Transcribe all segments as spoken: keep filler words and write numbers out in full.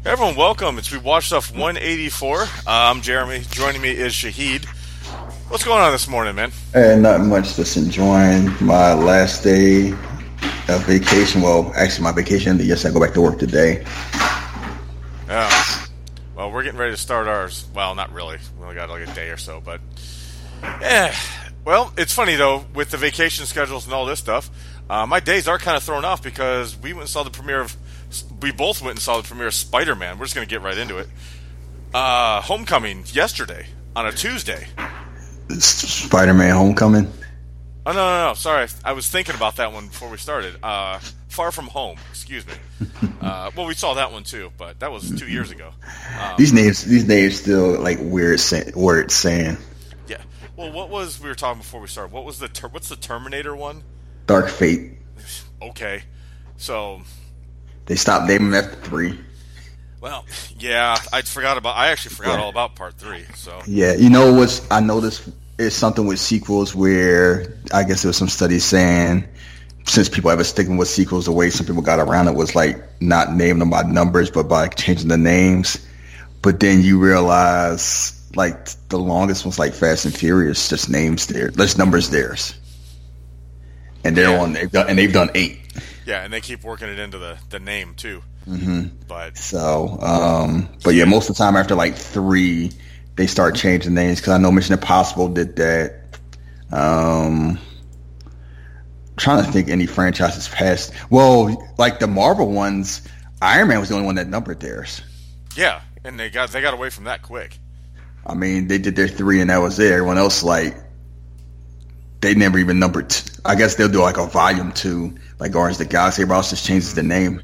Everyone, welcome. It's We Watch Stuff one eighty-four. Uh, I'm Jeremy. Joining me is Shahid. What's going on this morning, man? And not much. Just enjoying my last day of vacation. Well, actually, my vacation. Yes, I go back to work today. Yeah. Well, we're getting ready to start ours. Well, not really. We only got like a day or so, but yeah. Well, it's funny though with the vacation schedules and all this stuff. Uh, my days are kind of thrown off because we went and saw the premiere of. We both went and saw the premiere of Spider-Man. We're just going to get right into it. Uh, Homecoming yesterday on a Tuesday. Spider-Man Homecoming? Oh, no, no, no. Sorry. I was thinking about that one before we started. Uh, Far From Home. Excuse me. Uh, well, we saw that one too, but that was two years ago. Um, these names these names still like weird say, words saying. Yeah. Well, what was, we were talking before we started, what was the, ter- what's the Terminator one? Dark Fate. Okay. So... They stopped naming after three. Well, yeah, I forgot about. I actually forgot yeah. all about part three. So yeah, you know what's I noticed is something with sequels where I guess there was some studies saying since people have been sticking with sequels, the way some people got around it was like not naming them by numbers, but by changing the names. But then you realize like the longest one's like Fast and Furious, just names there, there's numbers theirs, and they're yeah. on. They've done, and they've done eight. Yeah, and they keep working it into the, the name too. Mm-hmm. But so, um, but yeah, most of the time after like three, they start changing names because I know Mission Impossible did that. Um, trying to think any franchises past. Well, like the Marvel ones, Iron Man was the only one that numbered theirs. Yeah, and they got they got away from that quick. I mean, they did their three and that was it. Everyone else like they never even numbered. T- I guess they'll do like a volume two. Like Guardians of the Galaxy, everybody else just changes the name.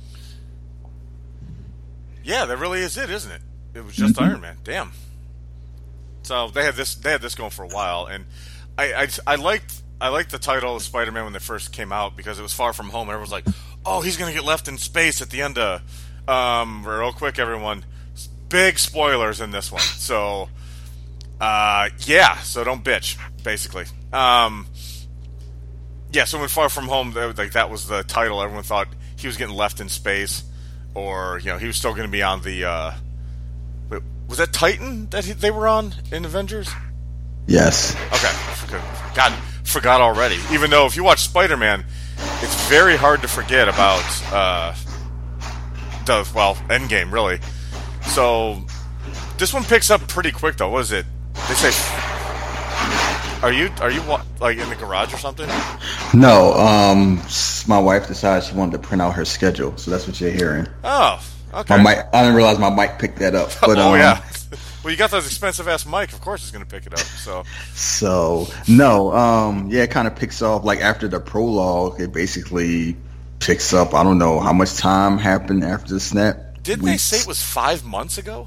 Yeah, that really is it, isn't it? It was just mm-hmm. Iron Man. Damn. So they had this. They had this going for a while, and I, I, I liked, I liked the title of Spider-Man when they first came out because it was Far From Home. Everyone was like, "Oh, he's gonna get left in space at the end of." Um, real quick, everyone, big spoilers in this one. So, uh, yeah. So don't bitch, basically. Um. Yeah, so when Far From Home, like that was the title. Everyone thought he was getting left in space, or you know, he was still going to be on the. Uh, wait, was that Titan that he, they were on in Avengers? Yes. Okay. God, forgot already. Even though if you watch Spider-Man, it's very hard to forget about uh, the well Endgame, really. So this one picks up pretty quick, though. What is it? They say. Are you are you like in the garage or something? No, um, my wife decided she wanted to print out her schedule, so that's what you're hearing. Oh, okay. My mic, I didn't realize my mic picked that up. But, oh um, yeah. Well, you got that expensive ass mic. Of course, it's going to pick it up. So, so no, um, yeah, it kind of picks off like after the prologue. It basically picks up. I don't know how much time happened after the snap. Didn't Weeks. They say it was five months ago?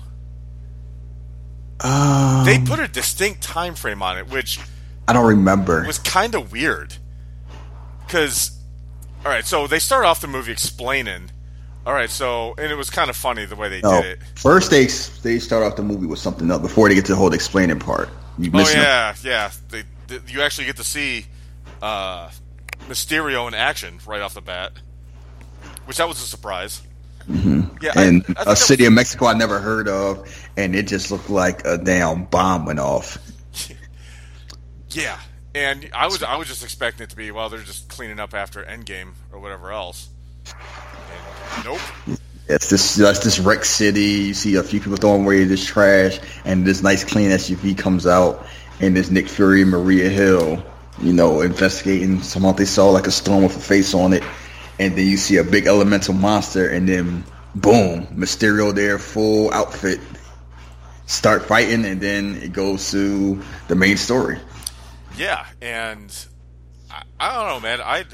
Um, they put a distinct time frame on it, which. I don't remember. It was kind of weird. Because, all right, so they start off the movie explaining. All right, so, and it was kind of funny the way they no, did it. First, they they start off the movie with something else before they get to the whole explaining part. You oh, yeah, them. yeah. They, they, you actually get to see uh, Mysterio in action right off the bat, which that was a surprise. Mm-hmm. Yeah, and I, I a city was... of Mexico I never heard of, and it just looked like a damn bomb went off. Yeah, and I was I was just expecting it to be, well, they're just cleaning up after Endgame or whatever else. And nope. It's this that's this wreck city. You see a few people throwing away this trash, and this nice clean S U V comes out, and there's Nick Fury and Maria Hill, you know, investigating. Somehow they saw like a storm with a face on it, and then you see a big elemental monster, and then boom, Mysterio there, full outfit, start fighting, and then it goes to the main story. Yeah, and I, I don't know, man. I'd,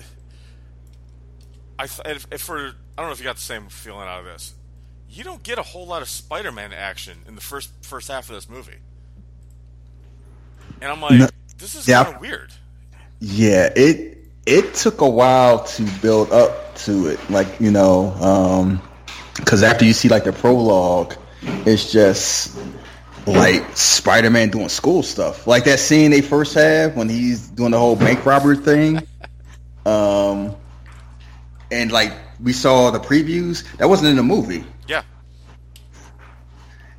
I if, if for I don't know if you got the same feeling out of this. You don't get a whole lot of Spider-Man action in the first first half of this movie, and I'm like, no, this is yeah, kind of weird. Yeah, it it took a while to build up to it, like you know, because um, after you see like the prologue, it's just. Like Spider-Man doing school stuff, like that scene they first have when he's doing the whole bank robbery thing, um, and like we saw the previews that wasn't in the movie. Yeah,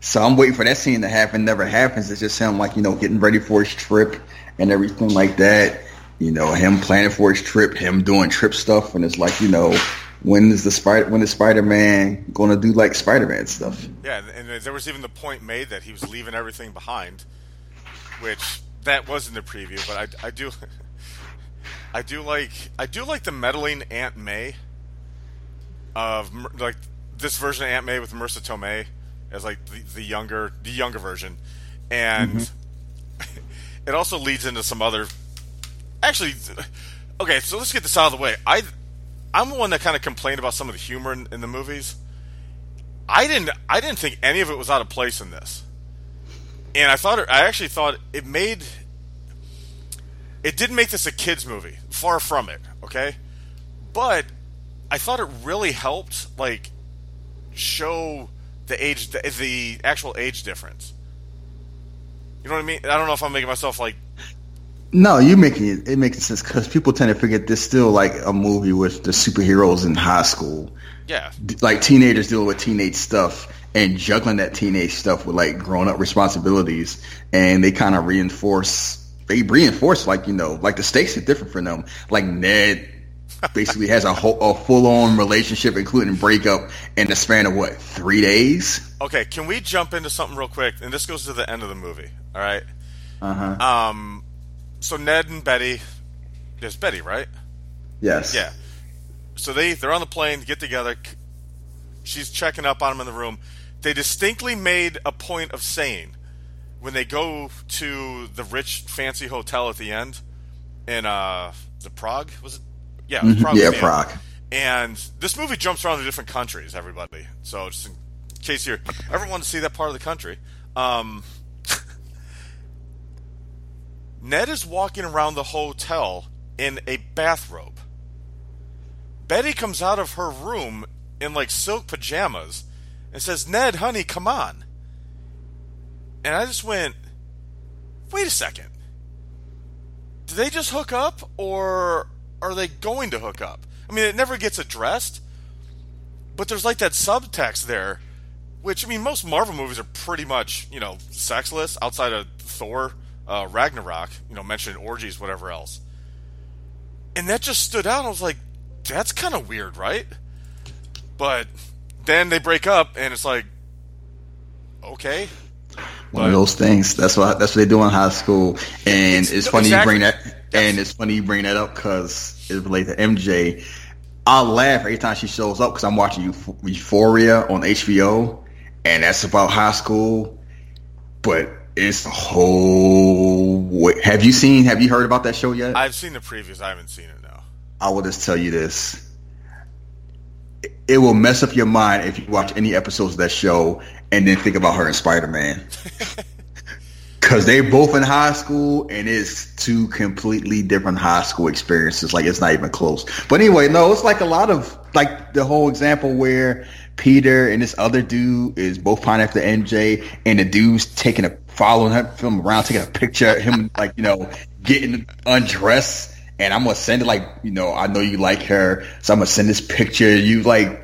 So I'm waiting for that scene to happen. Never happens. It's just him, like, you know, getting ready for his trip and everything like that. You know, him planning for his trip, him doing trip stuff, and it's like, you know, when is the spider? When is Spider-Man going to do like Spider-Man stuff? Yeah, and there was even the point made that he was leaving everything behind, which that was in the preview. But I, I do, I do like, I do like the meddling Aunt May of like this version of Aunt May with Marissa Tomei as like the, the younger, the younger version, and mm-hmm. it also leads into some other. Actually, okay, so let's get this out of the way. I, I'm the one that kind of complained about some of the humor in, in the movies. I didn't, I didn't think any of it was out of place in this, and I thought, it, I actually thought it made, it didn't make this a kids movie. Far from it, okay, but I thought it really helped, like, show the age, the, the actual age difference. You know what I mean? I don't know if I'm making myself like. No, you're making it. It makes sense because people tend to forget this still like a movie with the superheroes in high school. Yeah, like teenagers dealing with teenage stuff and juggling that teenage stuff with like grown up responsibilities, and they kind of reinforce. They reinforce like you know, like the stakes are different for them. Like Ned basically has a whole, a full on relationship, including breakup, in the span of what three days. Okay, can we jump into something real quick? And this goes to the end of the movie. All right. Uh huh. Um. So Ned and Betty, there's Betty, right? Yes. Yeah. So they, they're on the plane, get together. She's checking up on him in the room. They distinctly made a point of saying, when they go to the rich, fancy hotel at the end, in, uh, the Prague? Was it? Yeah, it was mm-hmm. Prague. Yeah, Prague. End. And this movie jumps around to different countries, everybody. So just in case you ever want to see that part of the country, um... Ned is walking around the hotel in a bathrobe. Betty comes out of her room in like silk pajamas and says, "Ned, honey, come on." And I just went, wait a second. Did they just hook up or are they going to hook up? I mean, it never gets addressed, but there's like that subtext there, which, I mean, most Marvel movies are pretty much, you know, sexless outside of Thor. Uh, Ragnarok, you know, mentioned orgies, whatever else. And that just stood out. I was like, that's kind of weird, right? But then they break up, and it's like, okay. One but, of those things. That's what that's what they do in high school. And it's, it's funny exactly. you bring that. And it's funny you bring that up because it's related to M J. I'll laugh every time she shows up because I'm watching Euphoria on H B O, and that's about high school. But it's a whole. Have you seen? Have you heard about that show yet? I've seen the previews. I haven't seen it now. I will just tell you this: it will mess up your mind if you watch any episodes of that show and then think about her in Spider-Man. Because they're both in high school, and it's two completely different high school experiences. Like, it's not even close. But anyway, no, it's like a lot of, like, the whole example where Peter and this other dude is both pining after M J, and the dude's taking a, following him from around, taking a picture of him, like, you know, getting undressed. And I'm going to send it, like, you know, I know you like her, so I'm going to send this picture. You, like,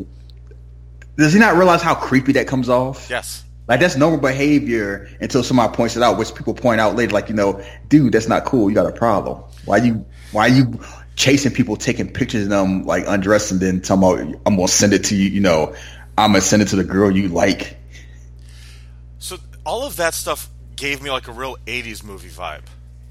does he not realize how creepy that comes off? Yes. Like, that's normal behavior until somebody points it out, which people point out later, like, you know, dude, that's not cool. You got a problem. Why you, why you chasing people, taking pictures of them, like, undressed, and then talking about, I'm going to send it to you, you know, I'm going to send it to the girl you like. So all of that stuff gave me, like, a real eighties movie vibe.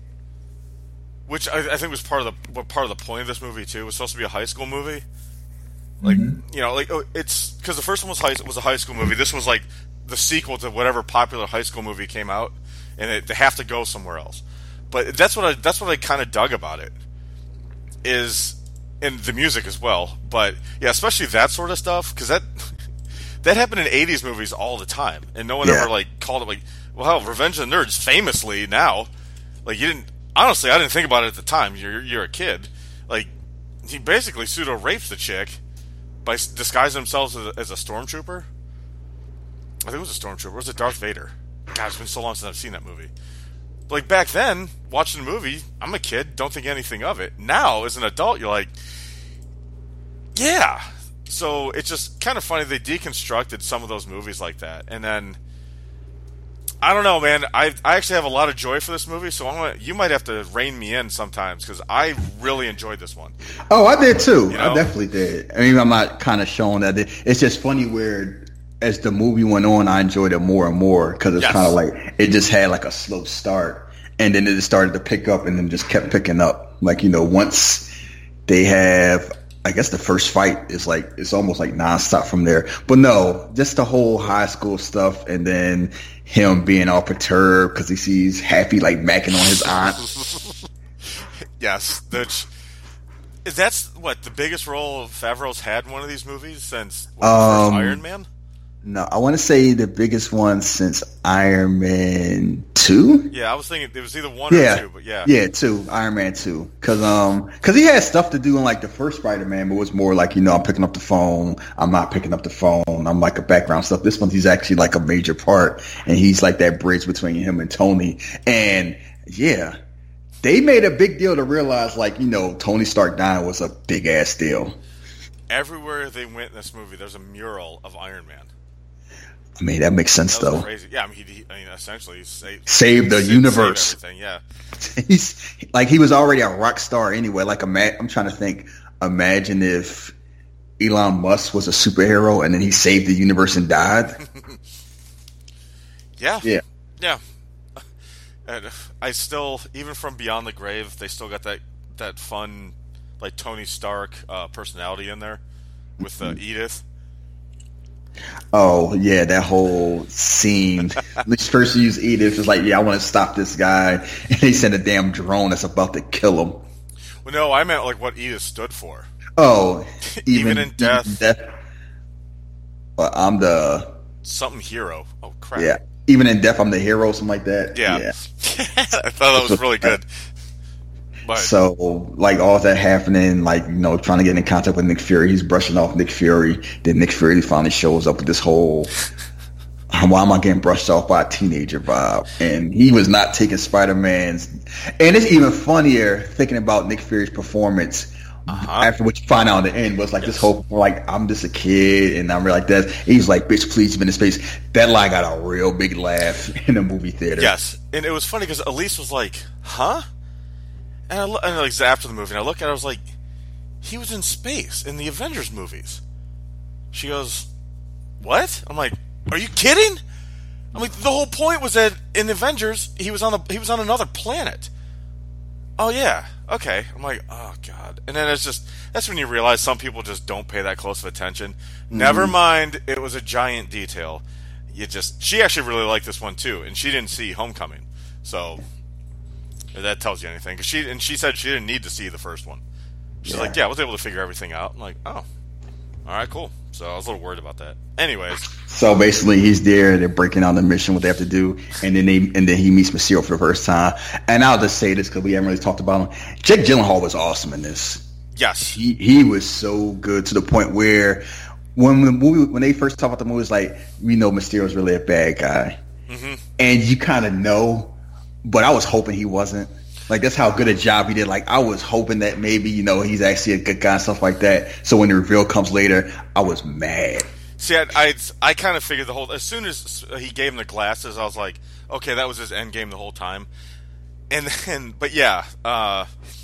Which I, I think was part of the part of the point of this movie, too. It was supposed to be a high school movie. Like, mm-hmm. you know, like, it's, because the first one was high, was a high school movie. This was, like, the sequel to whatever popular high school movie came out, and it, they have to go somewhere else. But that's what I that's what I kind of dug about it, is, and the music as well. But yeah, especially that sort of stuff, because that that happened in eighties movies all the time, and no one yeah. ever like called it like, well, hell, Revenge of the Nerds famously now, like you didn't honestly, I didn't think about it at the time. You're you're a kid, like he basically pseudo rapes the chick by disguising himself as a, as a stormtrooper. I think it was a stormtrooper. Was it Darth Vader? God, it's been so long since I've seen that movie. But like back then, watching the movie, I'm a kid, don't think anything of it. Now, as an adult, you're like, yeah, so it's just kind of funny they deconstructed some of those movies like that, and then I don't know, man. I I actually have a lot of joy for this movie, so I'm gonna, you might have to rein me in sometimes because I really enjoyed this one. Oh, I did too. You know? I definitely did. I mean, I'm not kind of showing that. It's just funny where as the movie went on, I enjoyed it more and more because it's Yes. kind of like it just had like a slow start, and then it just started to pick up, and then just kept picking up. Like, you know, once they have, I guess the first fight is like it's almost like nonstop from there. But no, just the whole high school stuff, and then him being all perturbed because he sees Happy like macking on his aunt. Yes, that's that's what the biggest role Favreau's had in one of these movies since what, the Um, first Iron Man. No, I want to say the biggest one since Iron Man two. Yeah, I was thinking it was either one Yeah, or two, but yeah, yeah, two. Iron Man two, because um, because he had stuff to do in like the first Spider Man, but it was more like, you know, I'm picking up the phone, I'm not picking up the phone, I'm like a background stuff. This one, he's actually like a major part, and he's like that bridge between him and Tony. And yeah, they made a big deal to realize, like, you know, Tony Stark dying was a big ass deal. Everywhere they went in this movie, there's a mural of Iron Man. I mean, that makes sense That was though. crazy. Yeah, I mean, he, he, I mean, essentially, he saved, Save the saved- universe. saved everything, yeah. He's like, he was already a rock star anyway. Like, ima- I'm trying to think. Imagine if Elon Musk was a superhero and then he saved the universe and died. Yeah, Yeah. yeah. And I still, even from Beyond the Grave, they still got that that fun, like Tony Stark uh, personality in there with uh, Edith. Oh yeah, that whole scene. This first use Edith is like, yeah, I want to stop this guy, and they send a damn drone that's about to kill him. Well, no, I meant like what Edith stood for. Oh, even, Even in death. even death. But I'm the Something hero. Oh crap. yeah. Even in death, I'm the hero, something like that. Yeah. yeah. I thought that was really good. But So, like, all that happening, like, you know, trying to get in contact with Nick Fury, he's brushing off Nick Fury. Then Nick Fury finally shows up with this whole, why am I getting brushed off by a teenager vibe? And he was not taking Spider-Man's. And it's even funnier thinking about Nick Fury's performance uh-huh. after what you find out in the end was like this whole, like, I'm just a kid and I'm really like that. He's like, bitch, please, you've been in space. That line got a real big laugh in the movie theater. yes, and it was funny because Elise was like, "Huh?" And I look, and like after the movie, and I look at it, I was like, "He was in space in the Avengers movies." She goes, "What?" I'm like, "Are you kidding?" I'm like, "The whole point was that in the Avengers, he was on the he was on another planet." Oh yeah, okay. I'm like, "Oh god," and then it's just that's when you realize some people just don't pay that close of attention. Mm-hmm. Never mind, it was a giant detail. You just she actually really liked this one too, and she didn't see Homecoming, so. If that tells you anything, 'cause she and she said she didn't need to see the first one. She's Yeah. like, "Yeah, I was able to figure everything out." I'm like, "Oh, all right, cool." So I was a little worried about that. Anyways, So basically, he's there. They're breaking down the mission, what they have to do, and then they and then he meets Mysterio for the first time. And I'll just say this because we haven't really talked about him. Jake Gyllenhaal was awesome in this. yes, He he was so good to the point where when the movie when they first talk about the movie, it's like, we know Mysterio's really a bad guy, mm-hmm. and you kind of know. But I was hoping he wasn't. Like, that's how good a job he did. Like, I was hoping that maybe, you know, he's actually a good guy and stuff like that. So when the reveal comes later, I was mad. See, I I, I kind of figured the whole as soon as he gave him the glasses, I was like, okay, that was his end game the whole time. And then, but yeah, uh,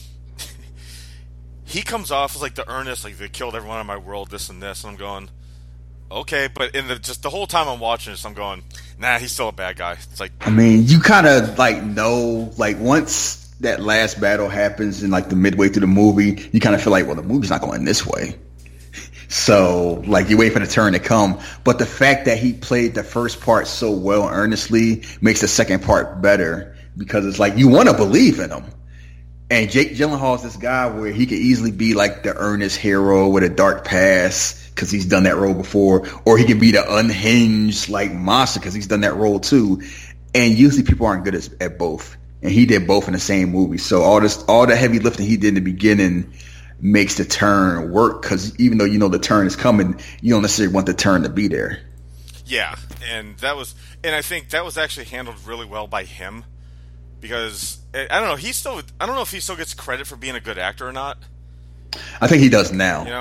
he comes off as like the earnest, like they killed everyone in my world, this and this, and I'm going, okay, but in the just the whole time I'm watching this, I'm going, nah, he's still a bad guy. It's like, I mean, you kind of like know, like once that last battle happens in like the midway through the movie, you kind of feel like, well, the movie's not going this way. So like you wait for the turn to come. But the fact that he played the first part so well earnestly makes the second part better because it's like you want to believe in him. And Jake Gyllenhaal is this guy where he could easily be like the earnest hero with a dark past because he's done that role before, or he could be the unhinged like monster because he's done that role too. And usually people aren't good at, at both, and he did both in the same movie. So all this, all the heavy lifting he did in the beginning makes the turn work because even though you know the turn is coming, you don't necessarily want the turn to be there. yeah, and that was, and I think that was actually handled really well by him because I don't know, he still, I don't know if he still gets credit for being a good actor or not. I think he does now. You know,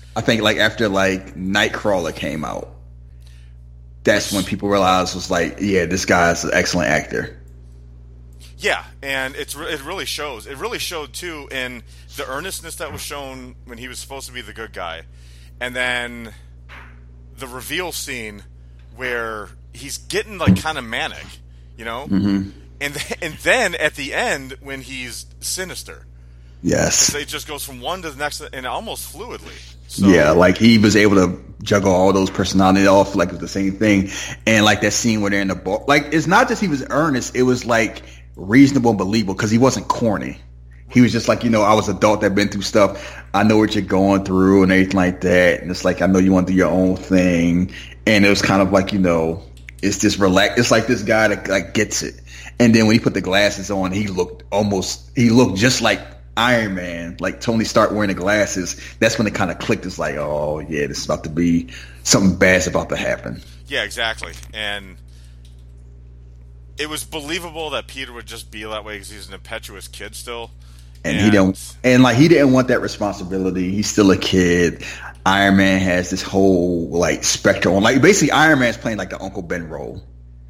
I think like after like Nightcrawler came out, that's when people realized was like, yeah, this guy's an excellent actor. Yeah, and it's it really shows. It really showed too in the earnestness that was shown when he was supposed to be the good guy, and then the reveal scene where he's getting like kind of manic, you know, mm-hmm. and th- and then at the end when he's sinister. Yes, it just goes from one to the next, and almost fluidly. So, yeah, like he was able to juggle all those personalities off like it was the same thing, and like that scene where they're in the bar. Like it's not just he was earnest; it was like reasonable and believable because he wasn't corny. He was just like, you know, I was an adult that been through stuff. I know what you're going through and everything like that. And it's like, I know you want to do your own thing. And it was kind of like, you know, it's just relax. It's like this guy that like gets it. And then when he put the glasses on, he looked almost, he looked just like Iron Man, like Tony Stark wearing the glasses. That's when it kind of clicked. It's like, oh yeah, this is about to be something bad's about to happen. Yeah, exactly. And it was believable that Peter would just be that way because he's an impetuous kid still. And, and he don't, and like he didn't want that responsibility. He's still a kid. Iron Man has this whole like spectrum. Like basically, Iron Man's playing like the Uncle Ben role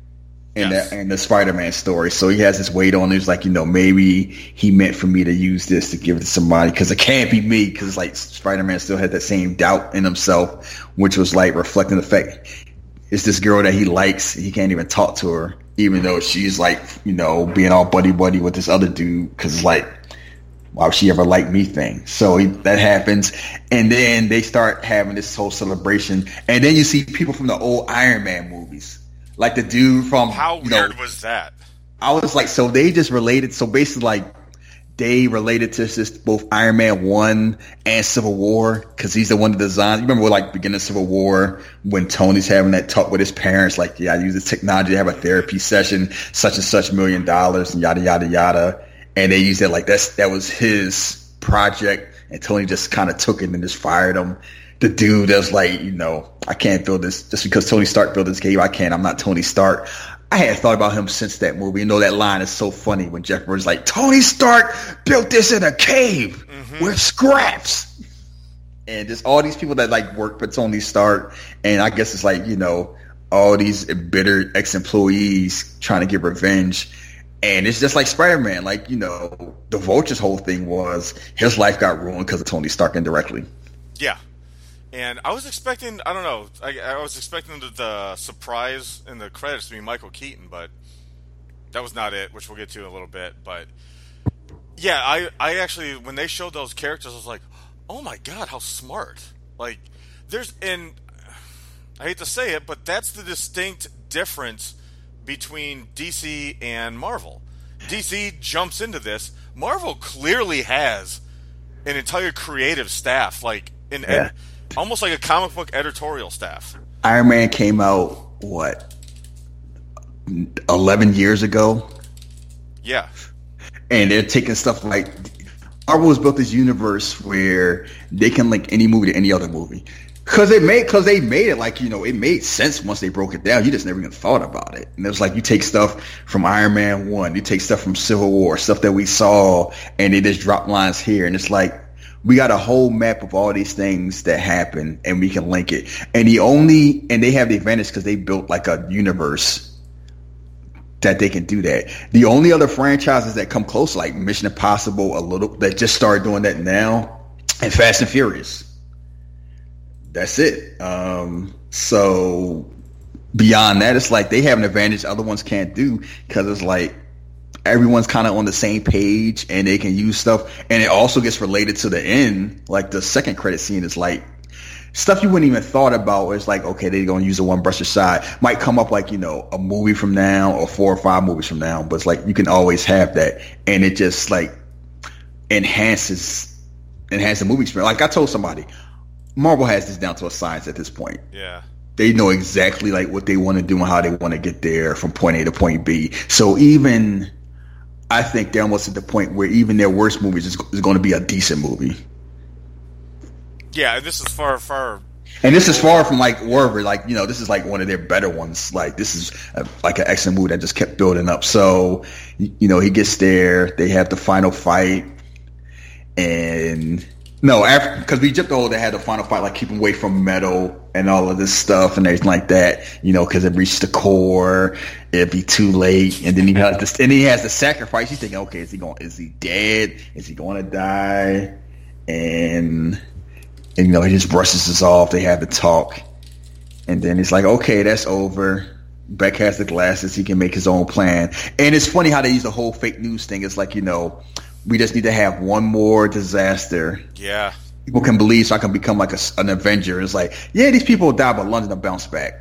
in yes. the in the Spider-Man story. So he has this weight on. He's like, you know, maybe he meant for me to use this to give it to somebody because it can't be me. Because like Spider-Man still had that same doubt in himself, which was like reflecting the fact it's this girl that he likes. He can't even talk to her, even though she's like, you know, being all buddy buddy with this other dude. Because it's like, why would she ever like me thing? So he, that happens. And then they start having this whole celebration. And then you see people from the old Iron Man movies. Like the dude from... How weird know, was that? I was like, so they just related. So basically like they related to just both Iron Man one and Civil War. Because he's the one that designed... You remember like beginning of Civil War when Tony's having that talk with his parents. Like, yeah, I use this technology to have a therapy session. Such and such million dollars and yada, yada, yada. And they used it like that's that was his project, and Tony just kind of took it and just fired him. The dude that's like, you know, I can't build this just because Tony Stark built this cave. I can't. I'm not Tony Stark. I had thought about him since that movie. You know, that line is so funny when Jeff Bridges like, Tony Stark built this in a cave mm-hmm. with scraps, and just all these people that like work for Tony Stark, and I guess it's like, you know, all these bitter ex-employees trying to get revenge. And it's just like Spider-Man. Like, you know, the Vulture's whole thing was his life got ruined because of Tony Stark indirectly. Yeah. And I was expecting, I don't know, I, I was expecting the, the surprise in the credits to be Michael Keaton, but that was not it, which we'll get to in a little bit. But, yeah, I, I actually, when they showed those characters, I was like, oh my God, how smart. Like, there's, and I hate to say it, but that's the distinct difference between D C and Marvel. D C jumps into this. Marvel clearly has an entire creative staff, like an yeah. ed, almost like a comic book editorial staff. Iron Man came out what eleven years ago. Yeah, and they're taking stuff like Marvel has built this universe where they can link any movie to any other movie. Cause they made, cause they made it like, you know, it made sense once they broke it down. You just never even thought about it. And it was like, you take stuff from Iron Man one, you take stuff from Civil War, stuff that we saw, and they just drop lines here. And it's like, we got a whole map of all these things that happen and we can link it. And the only, and they have the advantage because they built like a universe that they can do that. The only other franchises that come close, like Mission Impossible, a little, that just started doing that now, and Fast and Furious. That's it. Um, so beyond that, it's like they have an advantage other ones can't do because it's like everyone's kind of on the same page and they can use stuff. And it also gets related to the end. Like the second credit scene is like stuff you wouldn't even thought about. It's like, okay, they're going to use a one brush aside. Might come up like, you know, a movie from now or four or five movies from now. But it's like you can always have that. And it just like enhances, enhances the movie experience. Like I told somebody, Marvel has this down to a science at this point. Yeah. They know exactly like what they want to do and how they want to get there from point A to point B. So even, I think they're almost at the point where even their worst movies is, is going to be a decent movie. Yeah, and this is far, far... And this is far from like wherever, like, you know, this is like one of their better ones. Like this is a, like an excellent movie that just kept building up. So, you know, he gets there, they have the final fight, and No, because we jumped over they had the final fight, like keep him away from metal and all of this stuff and everything like that, you know, because it reached the core, it'd be too late, and then he has this, and he has the sacrifice. He's thinking, okay, is he going? Is he dead? Is he going to die? And and you know, he just brushes this off. They have the talk, and then it's like, okay, that's over. Beck has the glasses. He can make his own plan. And it's funny how they use the whole fake news thing. It's like, you know, we just need to have one more disaster. Yeah. People can believe so I can become like a, an Avenger. It's like, yeah, these people will die, but London will bounce back.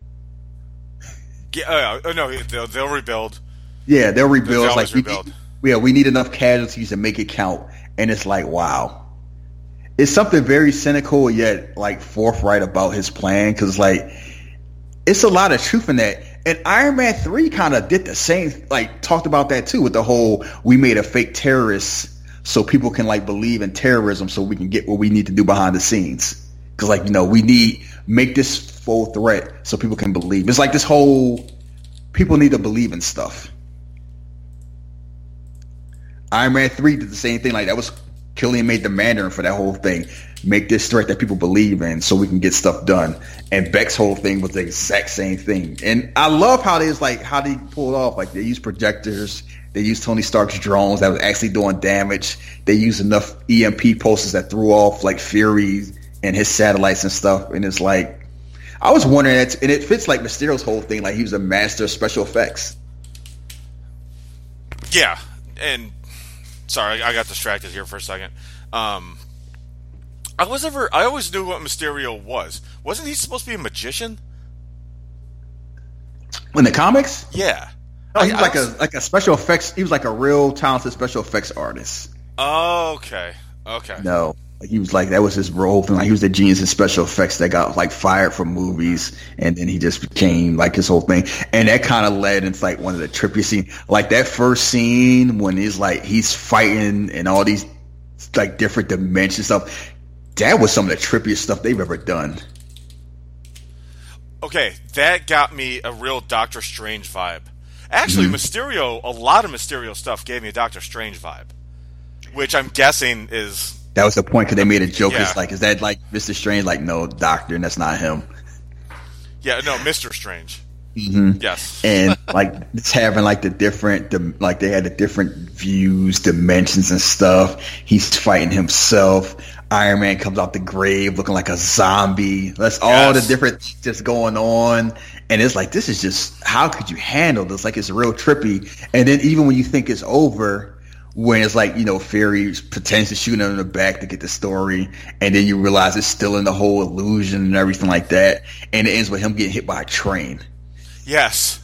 Yeah, uh, no, they'll, they'll rebuild. Yeah, they'll rebuild. They'll like, rebuild. We need, yeah, we need enough casualties to make it count. And it's like, wow. It's something very cynical yet like forthright about his plan, because like it's a lot of truth in that. And Iron Man three kind of did the same, like talked about that too, with the whole we made a fake terrorist so people can like believe in terrorism so we can get what we need to do behind the scenes. Because like, you know, we need make this full threat so people can believe. It's like this whole people need to believe in stuff. Iron Man three did the same thing. Like that was Killian made the Mandarin for that whole thing. Make this threat that people believe in so we can get stuff done. And Beck's whole thing was the exact same thing. And I love how they was like how they pulled off. Like they used projectors, they used Tony Stark's drones that was actually doing damage. They used enough E M P pulses that threw off like Fury and his satellites and stuff. And it's like I was wondering that, and it fits like Mysterio's whole thing. Like he was a master of special effects. Yeah, and sorry, I got distracted here for a second. Um, I was ever, I always knew what Mysterio was. Wasn't he supposed to be a magician? In the comics? Yeah. No, he was I, like I was, a like a special effects. He was like a real talented special effects artist. Oh, okay, okay. No, like he was like that was his role thing. Like he was the genius in special effects that got like fired from movies, and then he just became like his whole thing. And that kind of led into like one of the trippiest scenes, like that first scene when he's like he's fighting and all these like different dimensions stuff. That was some of the trippiest stuff they've ever done. Okay, that got me a real Doctor Strange vibe. Actually, Mm-hmm. Mysterio, a lot of Mysterio stuff gave me a Doctor Strange vibe, which I'm guessing is That was the point because they made a joke. Yeah. It's like, is that like Mister Strange? Like, no, Doctor, and that's not him. yeah, no, Mister Strange. Mm-hmm. Yes, And like it's having like the different, the, like they had the different views, dimensions, and stuff. He's fighting himself. Iron Man comes out the grave looking like a zombie. That's all Yes. the different things just going on. And it's like, this is just, how could you handle this? Like, it's real trippy. And then even when you think it's over, when it's like, you know, Fury pretends to shoot him in the back to get the story, and then you realize it's still in the whole illusion and everything like that. And it ends with him getting hit by a train. yes.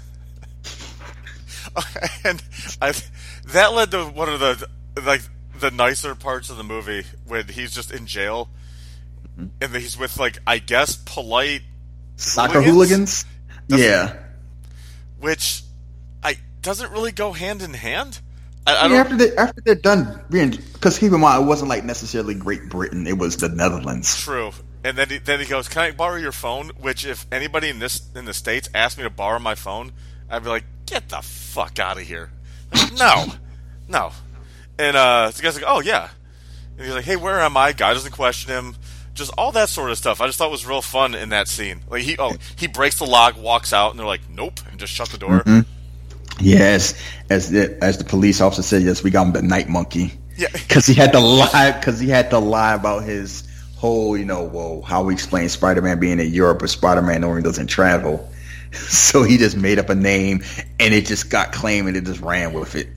And I, that led to one of the like the nicer parts of the movie when he's just in jail, Mm-hmm. and he's with like I guess polite Soccer hooligans? hooligans? Yeah. which I doesn't really go hand in hand. I, I Yeah, don't. after they after they're done being, because keep in mind it wasn't like necessarily Great Britain, it was the Netherlands. True. And then he, then he goes, "Can I borrow your phone?" Which, if anybody in this in the States asked me to borrow my phone, I'd be like, "Get the fuck out of here!" Like, no, no. And uh, the guy's like, "Oh yeah," and he's like, "Hey, where am I?" Guy doesn't question him. Just all that sort of stuff. I just thought was real fun in that scene. Like he, oh, he breaks the lock, walks out, and they're like, "Nope," and just shut the door. Mm-hmm. Yes, as the, as the police officer said, yes, we got him the night monkey. Yeah. Because he had to lie. Because he had to lie about his whole, you know, well, how we explain Spider-Man being in Europe, but Spider-Man normally doesn't travel. So he just made up a name, and it just got claimed, and it just ran with it.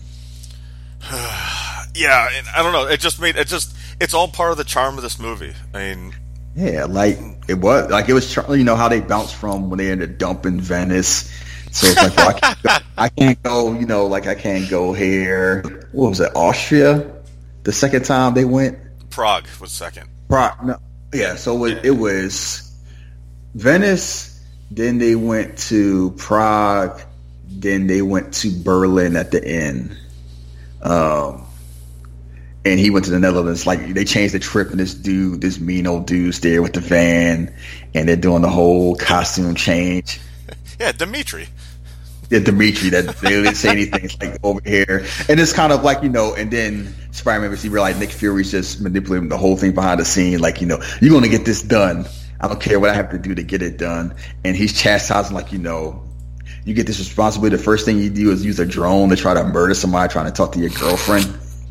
Yeah, and I don't know. It just made it just. It's all part of the charm of this movie. I mean, Yeah, like it was like it was. char- You know how they bounced from when they ended up dumping Venice. So it's like, well, I, can't go, I can't go. You know, like I can't go here. What was it? Austria. The second time they went. Prague was second. Prague. No, yeah. So it, it was Venice. Then they went to Prague. Then they went to Berlin at the end. Um, and he went to the Netherlands. Like they changed the trip, and this dude, this mean old dude's there with the van, and they're doing the whole costume change. Yeah, Dimitri. Yeah, Dimitri, that they didn't say anything. It's like over here, and it's kind of like, you know. And then Spider-Man, we realize Nick Fury's just manipulating the whole thing behind the scene. Like, you know, you're going to get this done. I don't care what I have to do to get it done. And he's chastising, like, you know, you get this responsibility. The first thing you do is use a drone to try to murder somebody trying to talk to your girlfriend.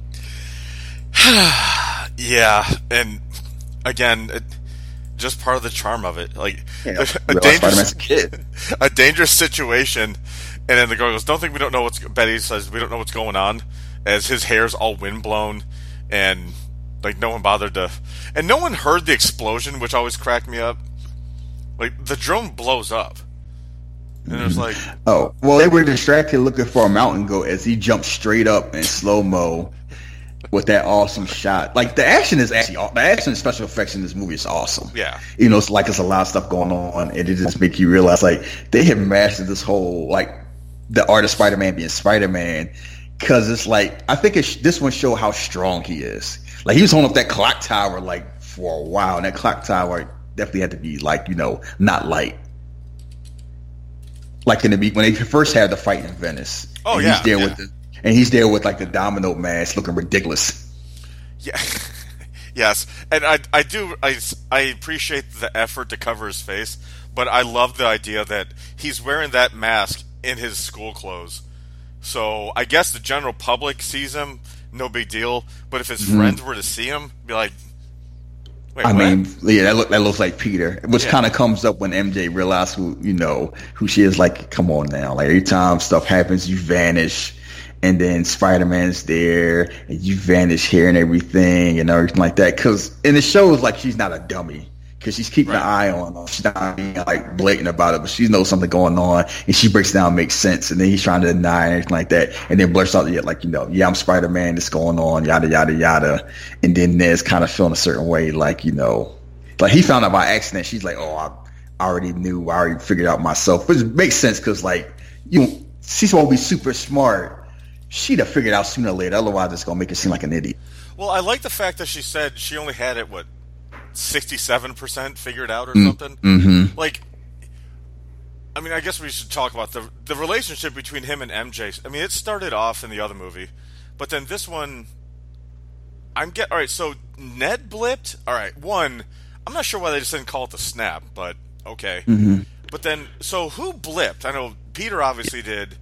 Yeah, and again, it, just part of the charm of it. Like, Yeah, a, realize dangerous Spider-Man's a kid. a dangerous situation, and then the girl goes, "Don't think we don't know what's." Betty says, "We don't know what's going on," as his hair's all windblown, and like no one bothered to, and no one heard the explosion, which always cracked me up. Like, the drone blows up, and it was like, Oh, well, they were distracted looking for a mountain goat as he jumped straight up in slow mo with that awesome shot. Like, the action is actually aw- the action and special effects in this movie is awesome. yeah, You know, it's like there's a lot of stuff going on, and it just make you realize like they have mastered this whole like the art of Spider-Man being Spider-Man, because it's like I think it's, this one show how strong he is. Like, he was holding up that clock tower like for a while, and that clock tower definitely had to be like, you know, not light. Like in the when they first had the fight in Venice. Oh, and yeah, he's there yeah. with the and he's there with like the domino mask looking ridiculous. yeah, yes, and I I do I I appreciate the effort to cover his face, but I love the idea that he's wearing that mask in his school clothes. So I guess the general public sees him, no big deal. But if his Mm-hmm. friends were to see him, be like, "Wait, I what?" mean, yeah, that look that looks like Peter, which Yeah. kind of comes up when M J realizes who you know who she is. Like, come on now, like every time stuff happens, you vanish, and then Spider-Man's there, and you vanish here and everything and everything like that. Because and it shows like she's not a dummy, because she's keeping Right. an eye on her. She's not being like blatant about it, but she knows something going on, and she breaks down, makes sense, and then he's trying to deny and everything like that, and then blurts out, yeah, like, you know, yeah, I'm Spider-Man, this going on, yada yada yada, and then Ned's kind of feeling a certain way, like, you know, like he found out by accident. She's like, oh, I already knew, I already figured out myself, which makes sense because like you, she's supposed to be super smart. She'd have figured out sooner or later. Otherwise, it's gonna make her seem like an idiot. Well, I like the fact that she said she only had it what sixty-seven percent figured out or Mm, something. mm-hmm. Like, I mean, I guess we should talk about the the relationship between him and M J. I mean, it started off in the other movie, but then this one, I'm get all right. So Ned blipped. All right, one, I'm not sure why they just didn't call it the snap, but okay. Mm-hmm. But then, so who blipped? I know Peter obviously did.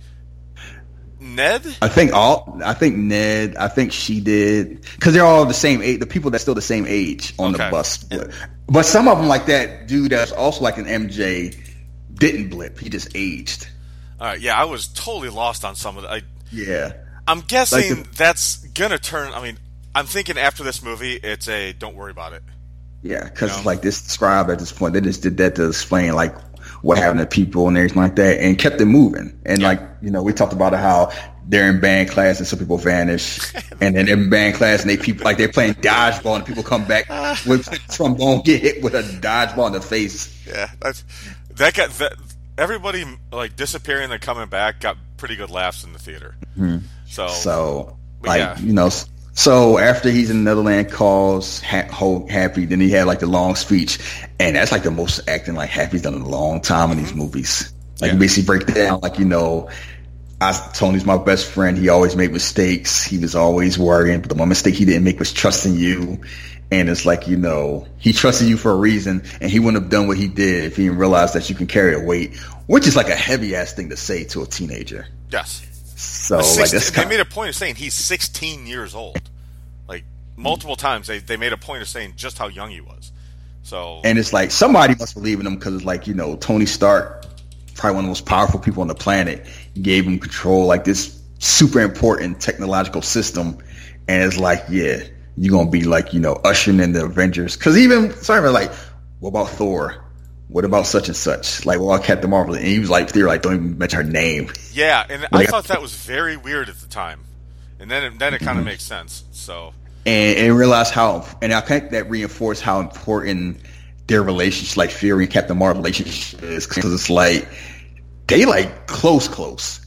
Ned? I think all. I think Ned. I think she did because they're all the same age. The people that's still the same age on Okay. the bus, but, but some of them, like that dude that's also like an M J, didn't blip. He just aged. All right, yeah, I was totally lost on some of that. I, Yeah. I'm guessing Like the- that's gonna turn. I mean, I'm thinking after this movie, it's a don't worry about it. Yeah, because No. like this described at this point, they just did that to explain like what happened to people and everything like that, and kept it moving. And Yeah. like, you know, we talked about how they're in band class and some people vanish, and then they're in band class and they people like they're playing dodgeball and people come back with trombone, get hit with a dodgeball in the face. Yeah, that's that got that. Everybody like disappearing and coming back got pretty good laughs in the theater. So, So But like, yeah. you know. So after he's in Netherland, calls ha- ho- Happy, then he had like the long speech, and that's like the most acting like Happy's done in a long time in these movies. Like, Yeah. he basically break down like, you know, I Tony's my best friend. He always made mistakes. He was always worrying, but the one mistake he didn't make was trusting you. And it's like, you know, he trusted you for a reason, and he wouldn't have done what he did if he didn't realize that you can carry a weight, which is like a heavy ass thing to say to a teenager. yes, So A like six- that's they kind made a point of saying he's sixteen years old. Like multiple times, they they made a point of saying just how young he was. So And it's like somebody must believe in him because it's like, you know, Tony Stark, probably one of the most powerful people on the planet, gave him control like this super important technological system, and it's like, yeah, you're gonna be like, you know, ushering in the Avengers. Because even sorry, but like, what about Thor? What about such and such? Like, what about Captain Marvel? And he was like, they're like, don't even mention her name. yeah, and I Like- thought that was very weird at the time, and then it, then it kind of makes sense. So and, and realize how, and I think that reinforced how important their relationship, like Fury and Captain Marvel relationship is, because it's like they like close, close,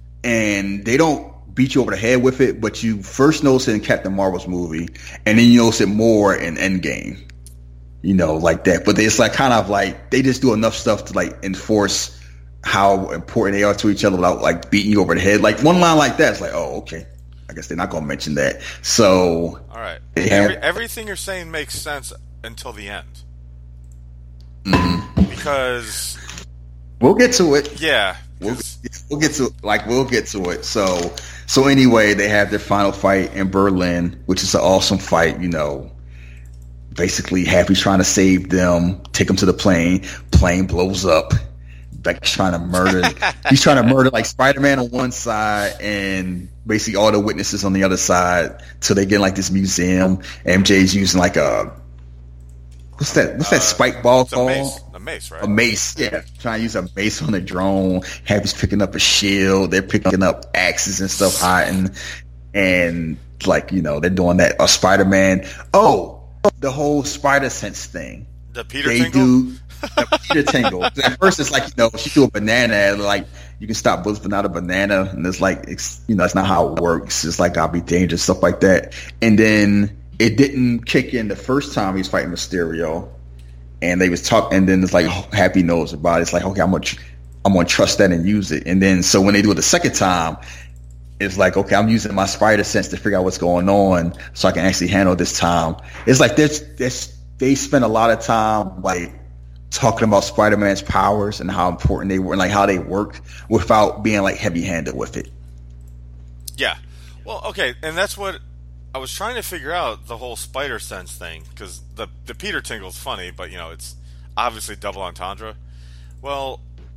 and they don't beat you over the head with it, but you first notice it in Captain Marvel's movie, and then you notice it more in Endgame, you know, like that. But it's like kind of like they just do enough stuff to like enforce how important they are to each other without like beating you over the head. Like one line like that, it's like, oh, okay. I guess they're not going to mention that. So, all right, have, Every, everything you're saying makes sense until the end, mm-hmm. because we'll get to it. Yeah, we'll, we'll get to like we'll get to it. So, so anyway, they have their final fight in Berlin, which is an awesome fight. You know, basically, Happy's trying to save them, take them to the plane. Plane blows up. Becky's trying to murder. He's trying to murder like Spider-Man on one side and basically all the witnesses on the other side. So they get in, like this museum. M J's using like a what's that? What's that uh, spike ball it's called? A mace. A mace, right? A mace. Yeah, trying to use a mace on the drone. Happy's picking up a shield. They're picking up axes and stuff, hiding, and like you know they're doing that. A Spider-Man. Oh, the whole spider sense thing. The Peter they Tingle? do. Peter Tingle. At first, it's like you know she threw a banana, like you can stop bullets but not a banana, and it's like it's, you know that's not how it works. It's like I'll be dangerous, stuff like that. And then it didn't kick in the first time he was fighting Mysterio, and they was talking. And then it's like Happy knows about it. It's like okay, I'm gonna tr- I'm gonna trust that and use it. And then so when they do it the second time, it's like okay, I'm using my spider sense to figure out what's going on, so I can actually handle this time. It's like there's there's they spend a lot of time like talking about Spider-Man's powers and how important they were and like how they work without being like heavy-handed with it. Yeah. Well, okay, and that's what I was trying to figure out, the whole spider sense thing, because the the Peter Tingle's funny, but you know, it's obviously double entendre. Well,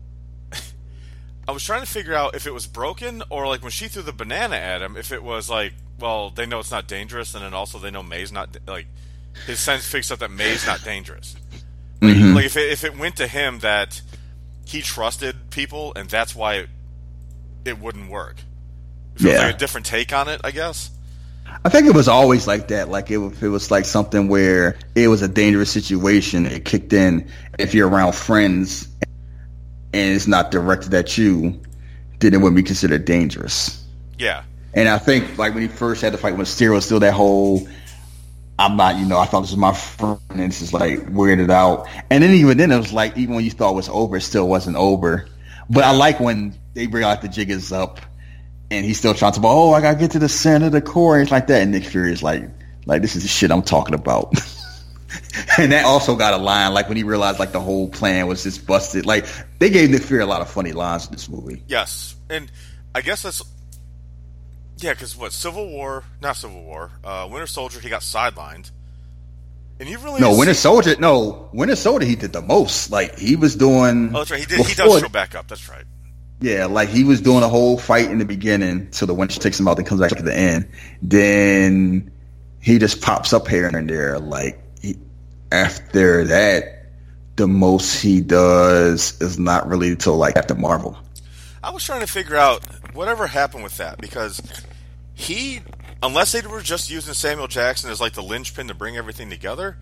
I was trying to figure out if it was broken or like when she threw the banana at him, if it was like, well, they know it's not dangerous, and then also they know May's not like his sense fixed up that May's not dangerous. Like, mm-hmm. like if it, if it went to him that he trusted people and that's why it, it wouldn't work. If it yeah. was like a different take on it, I guess. I think it was always like that. Like it, if it was like something where it was a dangerous situation, it kicked in. If you're around friends and it's not directed at you, then it wouldn't be considered dangerous. Yeah. And I think like when he first had to fight with Mysterio, still that whole I'm not, you know, I thought this was my friend, and it's just like weirded out. And then even then, it was like, even when you thought it was over, it still wasn't over. But I like when they bring out the jig is up, and he's still trying to, oh, I gotta get to the center of the core, and it's like that. And Nick Fury is like, like this is the shit I'm talking about. And that also got a line, like when he realized like the whole plan was just busted. Like they gave Nick Fury a lot of funny lines in this movie. Yes, and I guess that's. Yeah, because what, Civil War, not Civil War, uh, Winter Soldier, he got sidelined. And you really... No, Winter Soldier, no, Winter Soldier, he did the most. Like, he was doing... Oh, that's right, he did. He does show back up, that's right. Yeah, like, he was doing a whole fight in the beginning, till the Winter takes him out, then comes back at the end. Then he just pops up here and there. Like, he, after that, the most he does is not really until, like, after Marvel. I was trying to figure out whatever happened with that, because he, unless they were just using Samuel Jackson as like the linchpin to bring everything together,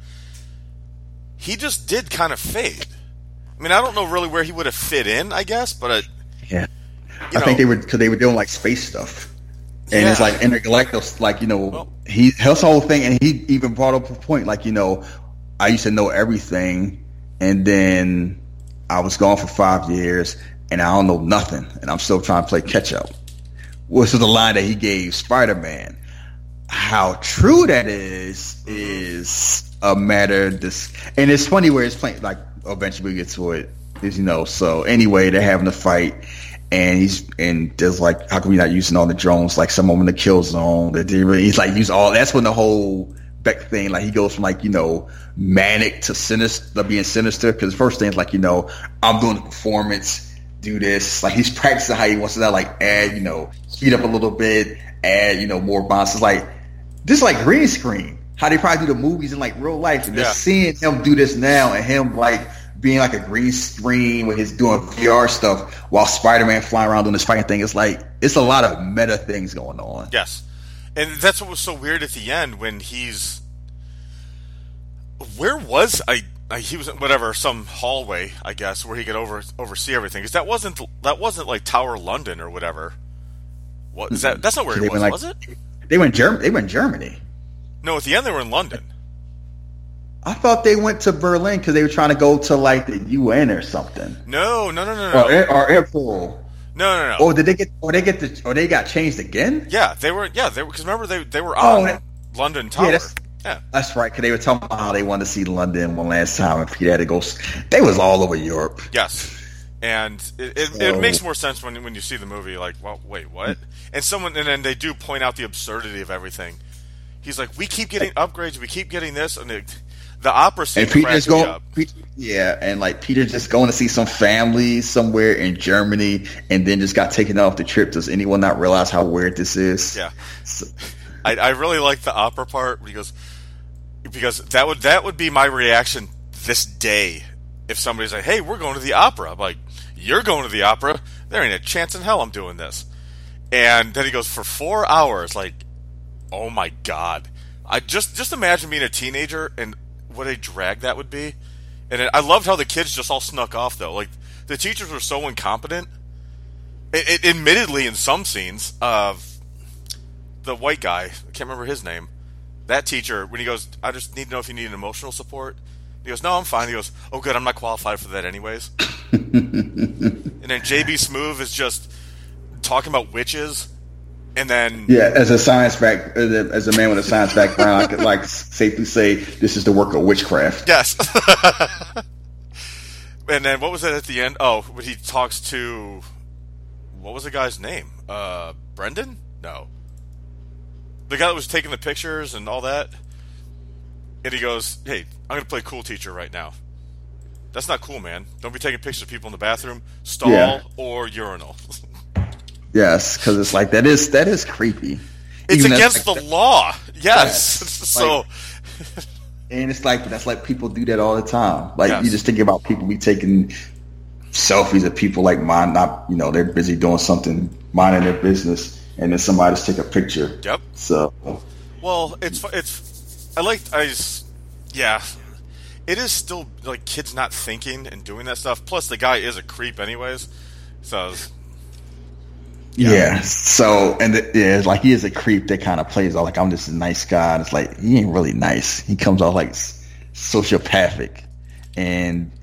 he just did kind of fade. I mean, I don't know really where he would have fit in, I guess, but uh, yeah, I know, think they were because they were doing like space stuff, and yeah. It's like Intergalactic, like you know, well, he his whole thing, and he even brought up a point like you know, I used to know everything, and then I was gone for five years. And I don't know nothing, and I'm still trying to play catch up. Which is the line that he gave Spider-Man. How true that is is a matter. This, and it's funny where it's playing. Like eventually we get to it, is you know. So anyway, they're having a fight, and he's and there's like, how come we not using all the drones? Like some of them in the kill zone. That they really, he's like use all. That's when the whole Beck thing, like he goes from like you know manic to sinister, being sinister. Because the first thing is like you know I'm doing the performance. Do this, like he's practicing how he wants to like add, you know, speed up a little bit, add, you know, more bounces, like just like green screen, how they probably do the movies in like real life, and yeah. Just seeing him do this now and him like being like a green screen with his doing V R stuff while Spider-Man flying around doing this fighting thing, it's like it's a lot of meta things going on. Yes, and that's what was so weird at the end when he's where was I? He was in whatever some hallway, I guess, where he could over oversee everything. Because that wasn't that wasn't like Tower London or whatever. What is that? That's not where he was, like, was it? They went Germ- They went Germany. No, at the end they were in London. I thought they went to Berlin because they were trying to go to like the U N or something. No, no, no, no, no. Or, or Interpol. No, no, no. Or did they get? Or they get the? Or they got changed again? Yeah, they were. Yeah, they were. Because remember, they they were on Oh, London Tower. Yeah, that's, Yeah, that's right. Because they were talking about how they wanted to see London one last time, and Peter had to go. s- They was all over Europe. yes. And it, it, So- it makes more sense when when you see the movie. Like, well, wait, what? And someone, and then they do point out the absurdity of everything. He's like, we keep getting upgrades, we keep getting this, and it, the opera scene And Peter's cracks me going, up. Peter, yeah, and like Peter's just going to see some family somewhere in Germany, and then just got taken off the trip. Does anyone not realize how weird this is? Yeah. So, I, I really like the opera part because because that would that would be my reaction this day if somebody's like, "Hey, we're going to the opera." I'm like, "You're going to the opera? There ain't a chance in hell I'm doing this." And then he goes for four hours. Like, oh my god! I just just imagine being a teenager and what a drag that would be. And it, I loved how the kids just all snuck off though. Like the teachers were so incompetent. It, it, admittedly, in some scenes, of the white guy, I can't remember his name. That teacher, when he goes, I just need to know if you need an emotional support. He goes, no, I'm fine. He goes, oh, good, I'm not qualified for that anyways. And then J B. Smoove is just talking about witches, and then yeah, as a science back, as a, as a man with a science background, I could like safely say this is the work of witchcraft. yes. And then what was it at the end? Oh, when he talks to, what was the guy's name? Uh, Brendan? No. The guy that was taking the pictures and all that. And he goes, hey, I'm going to play cool teacher right now. That's not cool, man. Don't be taking pictures of people in the bathroom, stall, Yeah. or urinal. Yes, because it's like that is that is creepy. It's Even against that's the like, law. Yes. Yes. So, Like- and it's like that's like people do that all the time. Like Yes. you just think about people be taking selfies of people like mine, not you know they're busy doing something, minding their business, and then somebody just take a picture. yep. So Well, it's it's. I like. I just, yeah. It is still like kids not thinking and doing that stuff. Plus, the guy is a creep, anyways. So yeah, Yeah. so and the, yeah, it's like he is a creep that kind of plays off like I'm just a nice guy. And it's like he ain't really nice. He comes off like s- sociopathic, and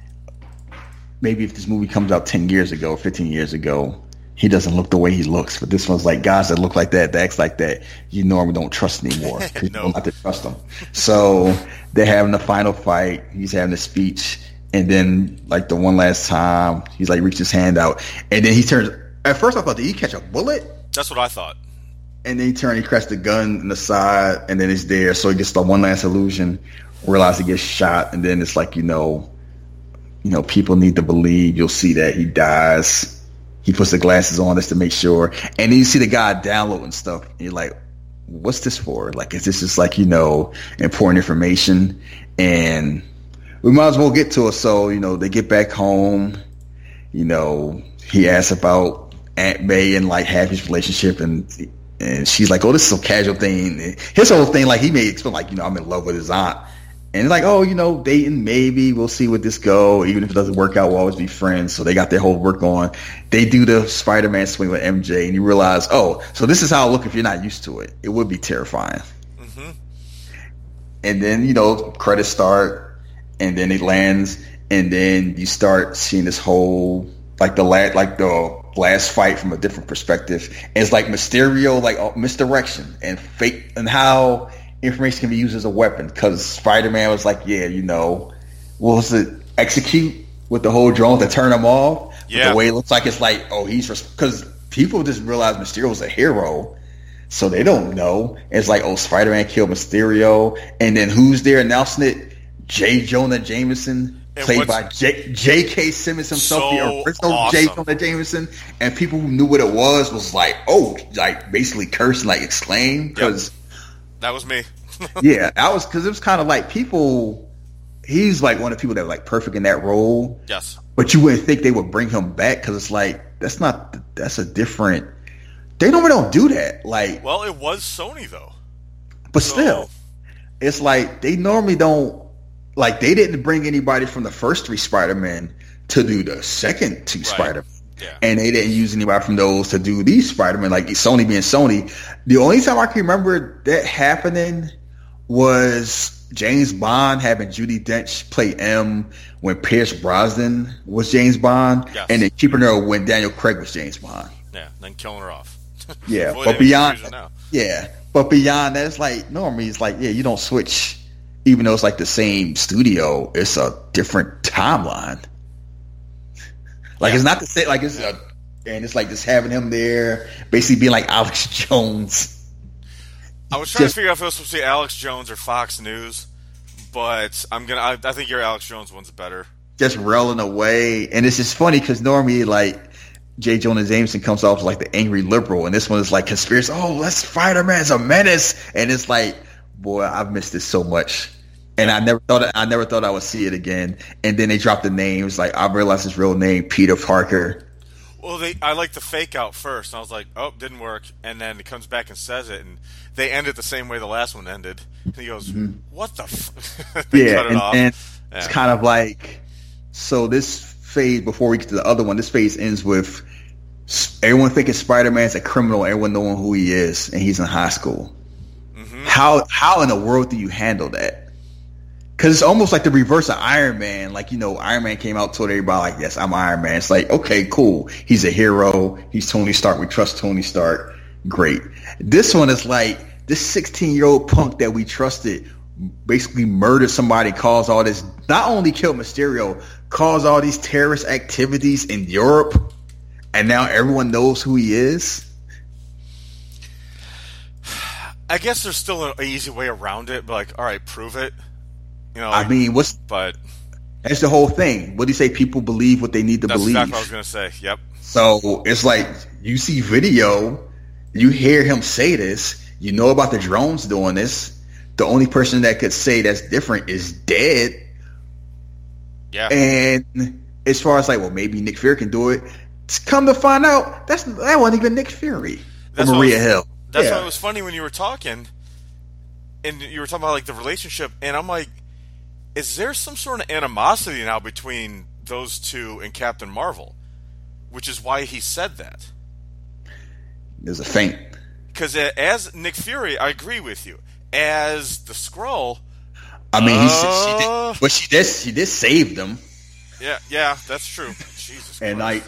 maybe if this movie comes out ten years ago, fifteen years ago, he doesn't look the way he looks. But this one's like guys that look like that, that acts like that, you normally don't trust anymore. 'Cause you No. don't have to trust them. So they're having the final fight. He's having the speech, and then like the one last time, he's like reaches his hand out, and then he turns. At first, I thought, did he catch a bullet? that's what I thought. And then he turns, he cracks the gun in the side, and then it's there. So he gets the one last illusion, realizes he gets shot, and then it's like, you know, you know, people need to believe. You'll see that he dies. He puts the glasses on just to make sure. And then you see the guy downloading stuff, and you're like, what's this for? Like, is this just like, you know, important information? And we might as well get to it. So, you know, they get back home. You know, he asks about Aunt May and like Happy's relationship, and and she's like, "Oh, this is a casual thing." His whole thing, like he may explain, like, you know, I'm in love with his aunt, and it's like, "Oh, you know, dating, maybe we'll see what this go. Even if it doesn't work out, we'll always be friends." So they got their whole work on. They do the Spider-Man swing with M J, and you realize, oh, so this is how it look if you're not used to it. It would be terrifying. hmm And then you know, credits start, and then it lands, and then you start seeing this whole like the last like the last fight from a different perspective. And it's like Mysterio, like uh, misdirection and fake, and how information can be used as a weapon. Because Spider-Man was like, yeah, you know, what was it? Execute with the whole drone to turn him off. But Yeah. the way it looks like it's like, oh, he's because people just realize Mysterio was a hero. So they don't know. It's like, oh, Spider-Man killed Mysterio. And then who's there announcing it? J. Jonah Jameson, And played what's- by J. J K. Simmons himself, So the original awesome. J. Jonah Jameson. And people who knew what it was was like, oh, like basically curse and like exclaim. Because, That was me. yeah, I was, because it was kind of like people, he's like one of the people that were like perfect in that role. Yes. But you wouldn't think they would bring him back because it's like, that's not, that's a different, they normally don't do that. Like, Well, it was Sony though. but So- still, it's like they normally don't, like they didn't bring anybody from the first three Spider-Man to do the second two Right. Spider-Man. Yeah. And they didn't use anybody from those to do these Spider-Man, like Sony being Sony. The only time I can remember that happening was James Bond having Judi Dench play M when Pierce Brosnan was James Bond, yes. and then keeping her when Daniel Craig was James Bond. Yeah, then killing her off. Yeah, but beyond, yeah, but beyond that, it's like normally it's like yeah, you don't switch, even though it's like the same studio. It's a different timeline. Like yeah. It's not the same. Like it's a, and it's like just having him there, basically being like Alex Jones. I was trying just, to figure out if it was supposed to be Alex Jones or Fox News, but I'm gonna. I, I think your Alex Jones one's better. Just rolling away, and it's just funny because normally like J. Jonah Jameson comes off as like the angry liberal, and this one is like conspiracy. Oh, that's Spider-Man's a menace, and it's like, boy, I've missed this so much, and I never thought I never thought I would see it again. And then they dropped the names. Like I realized his real name, Peter Parker. Well, they I like the fake out first, and I was like, oh, didn't work. And then it comes back and says it, and they end it the same way the last one ended. And he goes, mm-hmm. what the f-? They yeah, cut it and, off. and yeah. It's kind of like, so this phase, before we get to the other one, this phase ends with everyone thinking Spider-Man's a criminal, everyone knowing who he is, and he's in high school. Mm-hmm. How how in the world do you handle that? Because it's almost like the reverse of Iron Man. Like, you know, Iron Man came out, told everybody, like, yes, I'm Iron Man. It's like, okay, cool. He's a hero. He's Tony Stark. We trust Tony Stark. Great. This one is like, this sixteen-year-old punk that we trusted basically murdered somebody, caused all this, not only killed Mysterio, caused all these terrorist activities in Europe, and now everyone knows who he is. I guess there's still an easy way around it, but like, all right, prove it. You know, I like, mean, what's but that's the whole thing. What do you say? People believe what they need to that's believe. That's exactly what I was going to say. Yep. So it's like you see video, you hear him say this, you know about the drones doing this. The only person that could say that's different is dead. Yeah. And as far as like, well, maybe Nick Fury can do it. Come to find out, that's that wasn't even Nick Fury that's or Maria was, Hill. That's yeah. why it was funny when you were talking, and you were talking about like the relationship, and I'm like, is there some sort of animosity now between those two and Captain Marvel? Which is why he said that. There's a feint. Because as Nick Fury, I agree with you. As the Skrull, I mean, uh, he, she did, but she did, she did save them. Yeah, yeah, that's true. Jesus and Christ.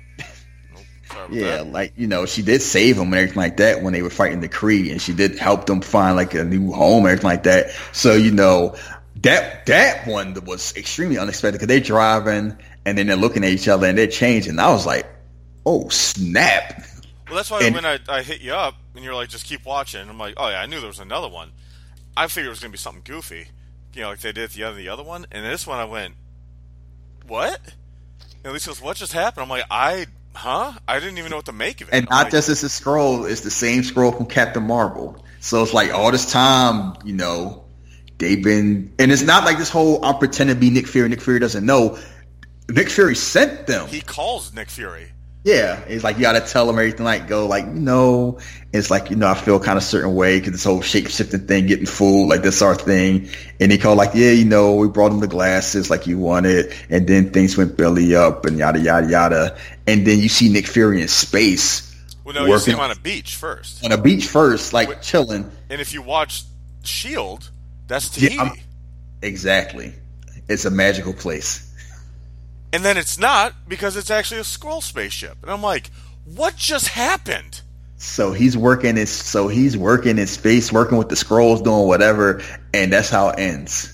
like, yeah, that. like you know, she did save them and everything like that when they were fighting the Kree, and she did help them find like a new home and everything like that. So you know, that that one was extremely unexpected because they're driving and then they're looking at each other and they're changing. I was like, oh snap. Well, that's why and, when I, I hit you up and you're like, just keep watching. I'm like, oh yeah, I knew there was another one. I figured it was going to be something goofy, you know, like they did at the other the other one. And this one, I went, what? And Lisa goes, what just happened? I'm like, I, huh? I didn't even know what to make of it. And I'm not like, just as a Skrull, it's the same Skrull from Captain Marvel. So it's like all this time, you know, they've been, and it's not like this whole I'm pretending to be Nick Fury. Nick Fury doesn't know. Nick Fury sent them. He calls Nick Fury. Yeah, it's like you got to tell him everything. Like, go, like, you know, it's like, you know, I feel kind of certain way because this whole shape shifting thing, getting fooled, like this our thing. And he called like, yeah, you know, we brought him the glasses like you wanted, and then things went belly up and yada yada yada. And then you see Nick Fury in space. Well, no, you see him on a beach first. On a beach first, like Wait, chilling. And if you watch Shield, that's Tahiti. Yeah, exactly, it's a magical place. And then it's not because it's actually a Skrull spaceship. And I'm like, what just happened? So he's working his so he's working in space, working with the Skrulls, doing whatever, and that's how it ends.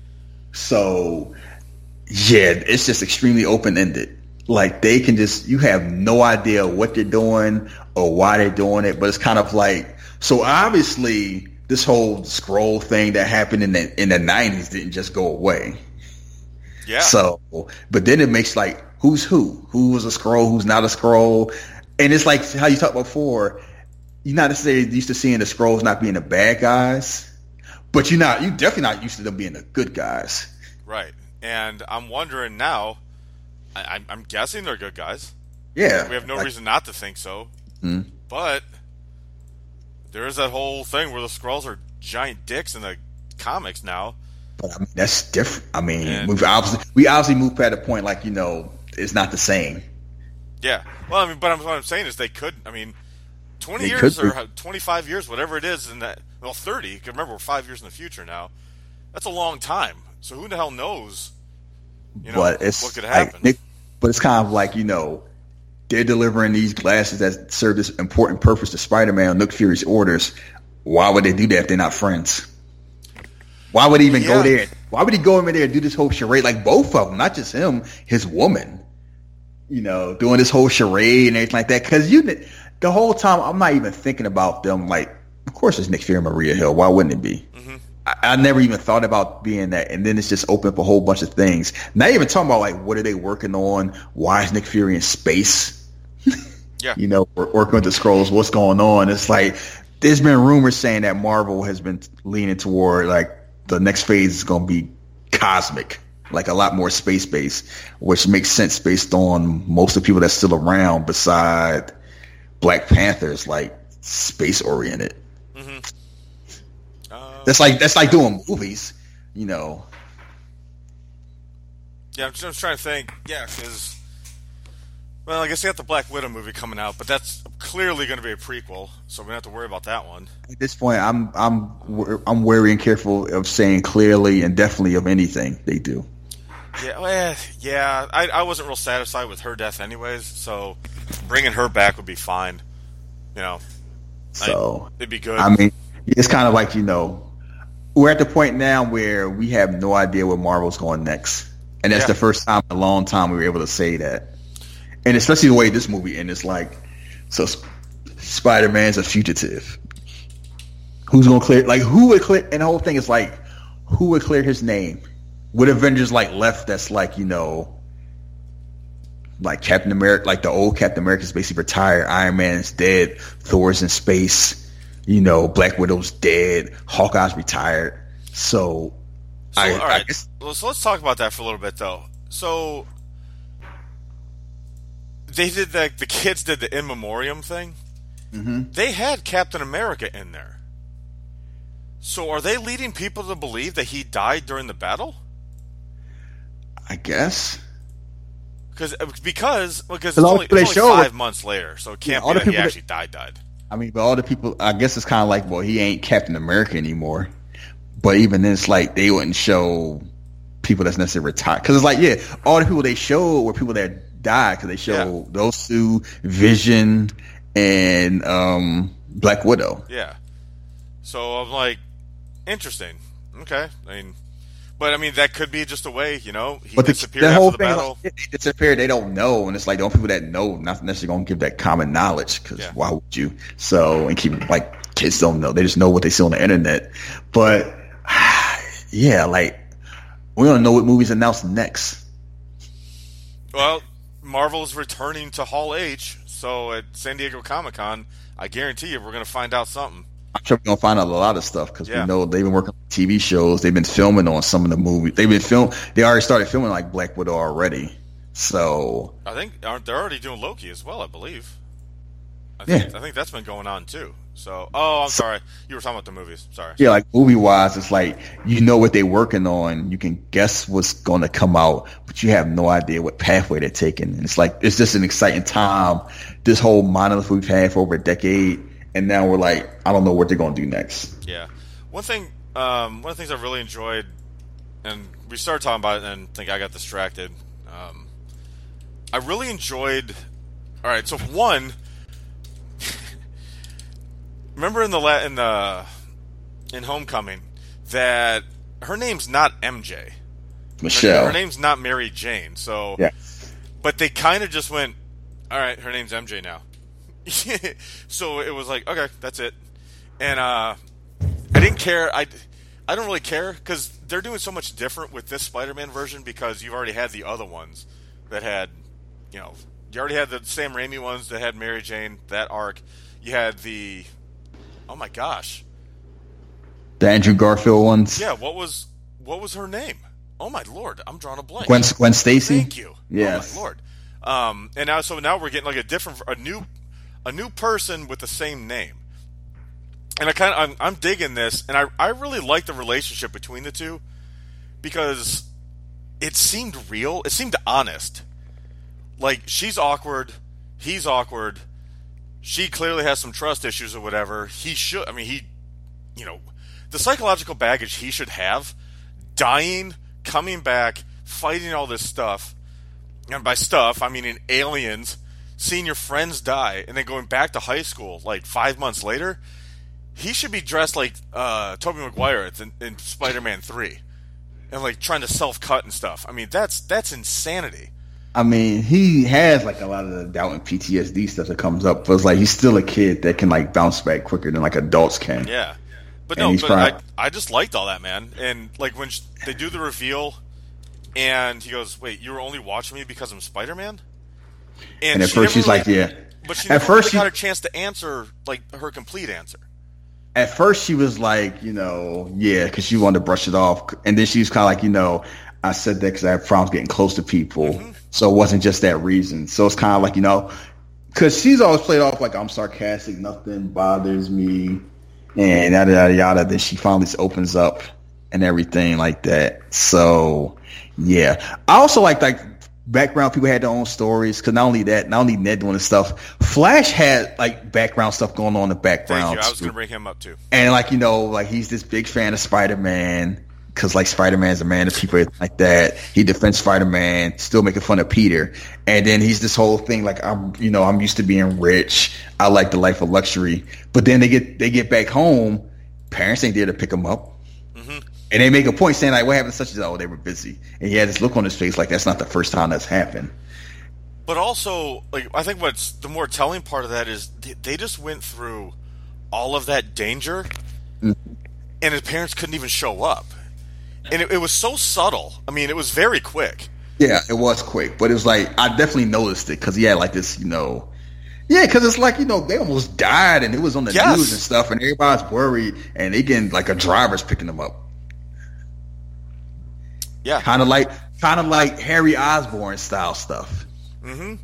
So yeah, it's just extremely open ended. Like they can just you have no idea what they're doing or why they're doing it, but it's kind of like so obviously this whole Skrull thing that happened in the in the nineties didn't just go away. Yeah. So, but then it makes like, who's who? Who was a Skrull? Who's not a Skrull? And it's like how you talked before. You're not necessarily used to seeing the Skrulls not being the bad guys, but you're not. You definitely not used to them being the good guys. Right. And I'm wondering now. I, I'm guessing they're good guys. Yeah. We have no like, reason not to think so. Hmm. But there is that whole thing where the Skrulls are giant dicks in the comics now. But I mean, that's different. I mean, and, we've obviously we obviously moved past the point, like you know, it's not the same. Yeah, well, I mean, but what I'm saying is they could. I mean, twenty they years or twenty-five years, whatever it is, in that well, thirty. Because remember, we're five years in the future now. That's a long time. So who the hell knows? You know, but it's what could happen? Like, Nick, but it's kind of like, you know, they're delivering these glasses that serve this important purpose to Spider-Man on Nick Fury's orders. Why would they do that if they're not friends? Why would he even yeah. go there? Why would he go in there and do this whole charade? Like both of them, not just him, his woman. You know, doing this whole charade and everything like that. Because you, the whole time, I'm not even thinking about them. Like, of course, it's Nick Fury and Maria Hill. Why wouldn't it be? Mm-hmm. I, I never even thought about being that. And then it's just opened up a whole bunch of things. Not even talking about like what are they working on? Why is Nick Fury in space? Yeah. You know, we're working with the Skrulls. What's going on? It's like there's been rumors saying that Marvel has been leaning toward like the next phase is going to be cosmic, like a lot more space based, which makes sense based on most of the people that's still around beside Black Panthers, like space oriented. Mm-hmm. Uh, that's like that's like doing movies, you know. Yeah, I'm just, I'm just trying to think. Yeah, because well, I guess they got the Black Widow movie coming out, but that's clearly going to be a prequel, so we don't have to worry about that one. At this point, I'm I'm I'm wary and careful of saying clearly and definitely of anything they do. Yeah, well, yeah. I, I wasn't real satisfied with her death, anyways. So bringing her back would be fine. You know, so I, it'd be good. I mean, it's kind of like, you know, we're at the point now where we have no idea where Marvel's going next, and that's yeah. the first time in a long time we were able to say that. And especially the way this movie ends, it's like, so Sp- Spider-Man's a fugitive. Who's gonna clear? Like, who would clear? And the whole thing is like, who would clear his name? Would Avengers like left? That's like, you know, like Captain America, like the old Captain America's basically retired. Iron Man's dead. Thor's in space. You know, Black Widow's dead. Hawkeye's retired. So, so I, all right. I guess, well, so let's talk about that for a little bit, though. So they did like the kids did the in memoriam thing. Mm-hmm. They had Captain America in there. So are they leading people to believe that he died during the battle? I guess. Because because because it's all only, the it's people only they five show- months later, so it can't Yeah, all be the that he people that- actually died. Died. I mean, but all the people, I guess it's kind of like, well, he ain't Captain America anymore. But even then, it's like they wouldn't show people that's necessarily retired. Because it's like, yeah, all the people they showed were people that died because they showed Yeah. those two, Vision and um, Black Widow. Yeah. So I'm like, interesting. Okay. I mean, but I mean that could be just a way, you know, he But the, disappeared the after whole the thing, battle. like, they disappeared. They don't know, and it's like the only people that know not necessarily gonna give that common knowledge. Because Yeah. why would you? So and keep like kids don't know. They just know what they see on the internet. But yeah, like we don't know what movies announced next. Well, Marvel's returning to Hall H, so at San Diego Comic-Con, I guarantee you we're going to find out something. I'm sure we're gonna find out a lot of stuff because Yeah. we know they've been working on T V shows. They've been filming on some of the movies. They've been film. They already started filming like Black Widow already. So I think aren't they're already doing Loki as well, I believe. I think Yeah. I think that's been going on too. So, oh, I'm sorry. You were talking about the movies. Sorry. yeah, like movie wise, it's like you know what they're working on. You can guess what's going to come out, but you have no idea what pathway they're taking. And it's like it's just an exciting time. This whole monolith we've had for over a decade, and now we're like, I don't know what they're going to do next. Yeah. One thing, um, one of the things I really enjoyed, and we started talking about it, and I think I got distracted. Um, I really enjoyed. All right, so one, remember in the la- in the in Homecoming that her name's not M J. Her, Michelle, her name's not Mary Jane. So, yeah, but they kind of just went, all right, her name's M J now. So it was like, okay, that's it. And uh, I didn't care. I, I don't really care because they're doing so much different with this Spider-Man version because you've already had the other ones that had, you know, you already had the Sam Raimi ones that had Mary Jane, that arc. You had the, oh my gosh. the Andrew Garfield ones. Yeah, what was what was her name? Oh my lord, I'm drawing a blank. Gwen Gwen Stacy. Thank you. Yes. Oh my lord. Um, and now, so now we're getting like a different, a new, a new person with the same name. And I kind of, I'm, I'm digging this, and I, I really like the relationship between the two because it seemed real. It seemed honest. Like she's awkward, he's awkward. She clearly has some trust issues or whatever. He should, I mean, he, you know, the psychological baggage he should have dying, coming back, fighting all this stuff, and by stuff I mean in aliens, seeing your friends die, and then going back to high school like five months later. He should be dressed like uh, Tobey Maguire in, in Spider-Man three, and like trying to self-cut and stuff. I mean, that's that's insanity. I mean, he has like a lot of the doubt and P T S D stuff that comes up, but it's like he's still a kid that can like bounce back quicker than like adults can. Yeah, but and no, but probably... I I just liked all that, man. And like when sh- they do the reveal, and he goes, "Wait, you were only watching me because I'm Spider-Man?" And, and at first she's really, like, "Yeah," but she at never first really she... got a chance to answer like her complete answer. At first, she was like, you know, yeah, because she wanted to brush it off. And then she was kind of like, you know, I said that because I have problems getting close to people. Mm-hmm. So it wasn't just that reason. So it's kind of like, you know, because she's always played off like I'm sarcastic, nothing bothers me, and yada, yada, yada. Then she finally opens up and everything like that. So, yeah. I also like, like, background people had their own stories, because not only that, not only Ned doing this stuff, Flash had like background stuff going on in the background. Thank you. I was going to bring him up too. And like, you know, like he's this big fan of Spider-Man, because like Spider-Man's a man of people like that. He defends Spider-Man, still making fun of Peter. And then he's this whole thing like, I'm, you know, I'm used to being rich. I like the life of luxury. But then they get they get back home, parents ain't there to pick him up. Mm-hmm. And they make a point saying like, what happened to such as, oh, they were busy. And he had this look on his face like that's not the first time that's happened. But also, like, I think what's the more telling part of that is they, they just went through all of that danger, mm-hmm. and his parents couldn't even show up. And it, it was so subtle. I mean, it was very quick. Yeah, it was quick. But it was like, I definitely noticed it because he had like this, you know, yeah, because it's like, you know, they almost died and it was on the yes. news and stuff, and everybody's worried, and they getting like a driver's picking them up. Yeah, kind of like, kind of like Harry Osborn style stuff. Mm-hmm.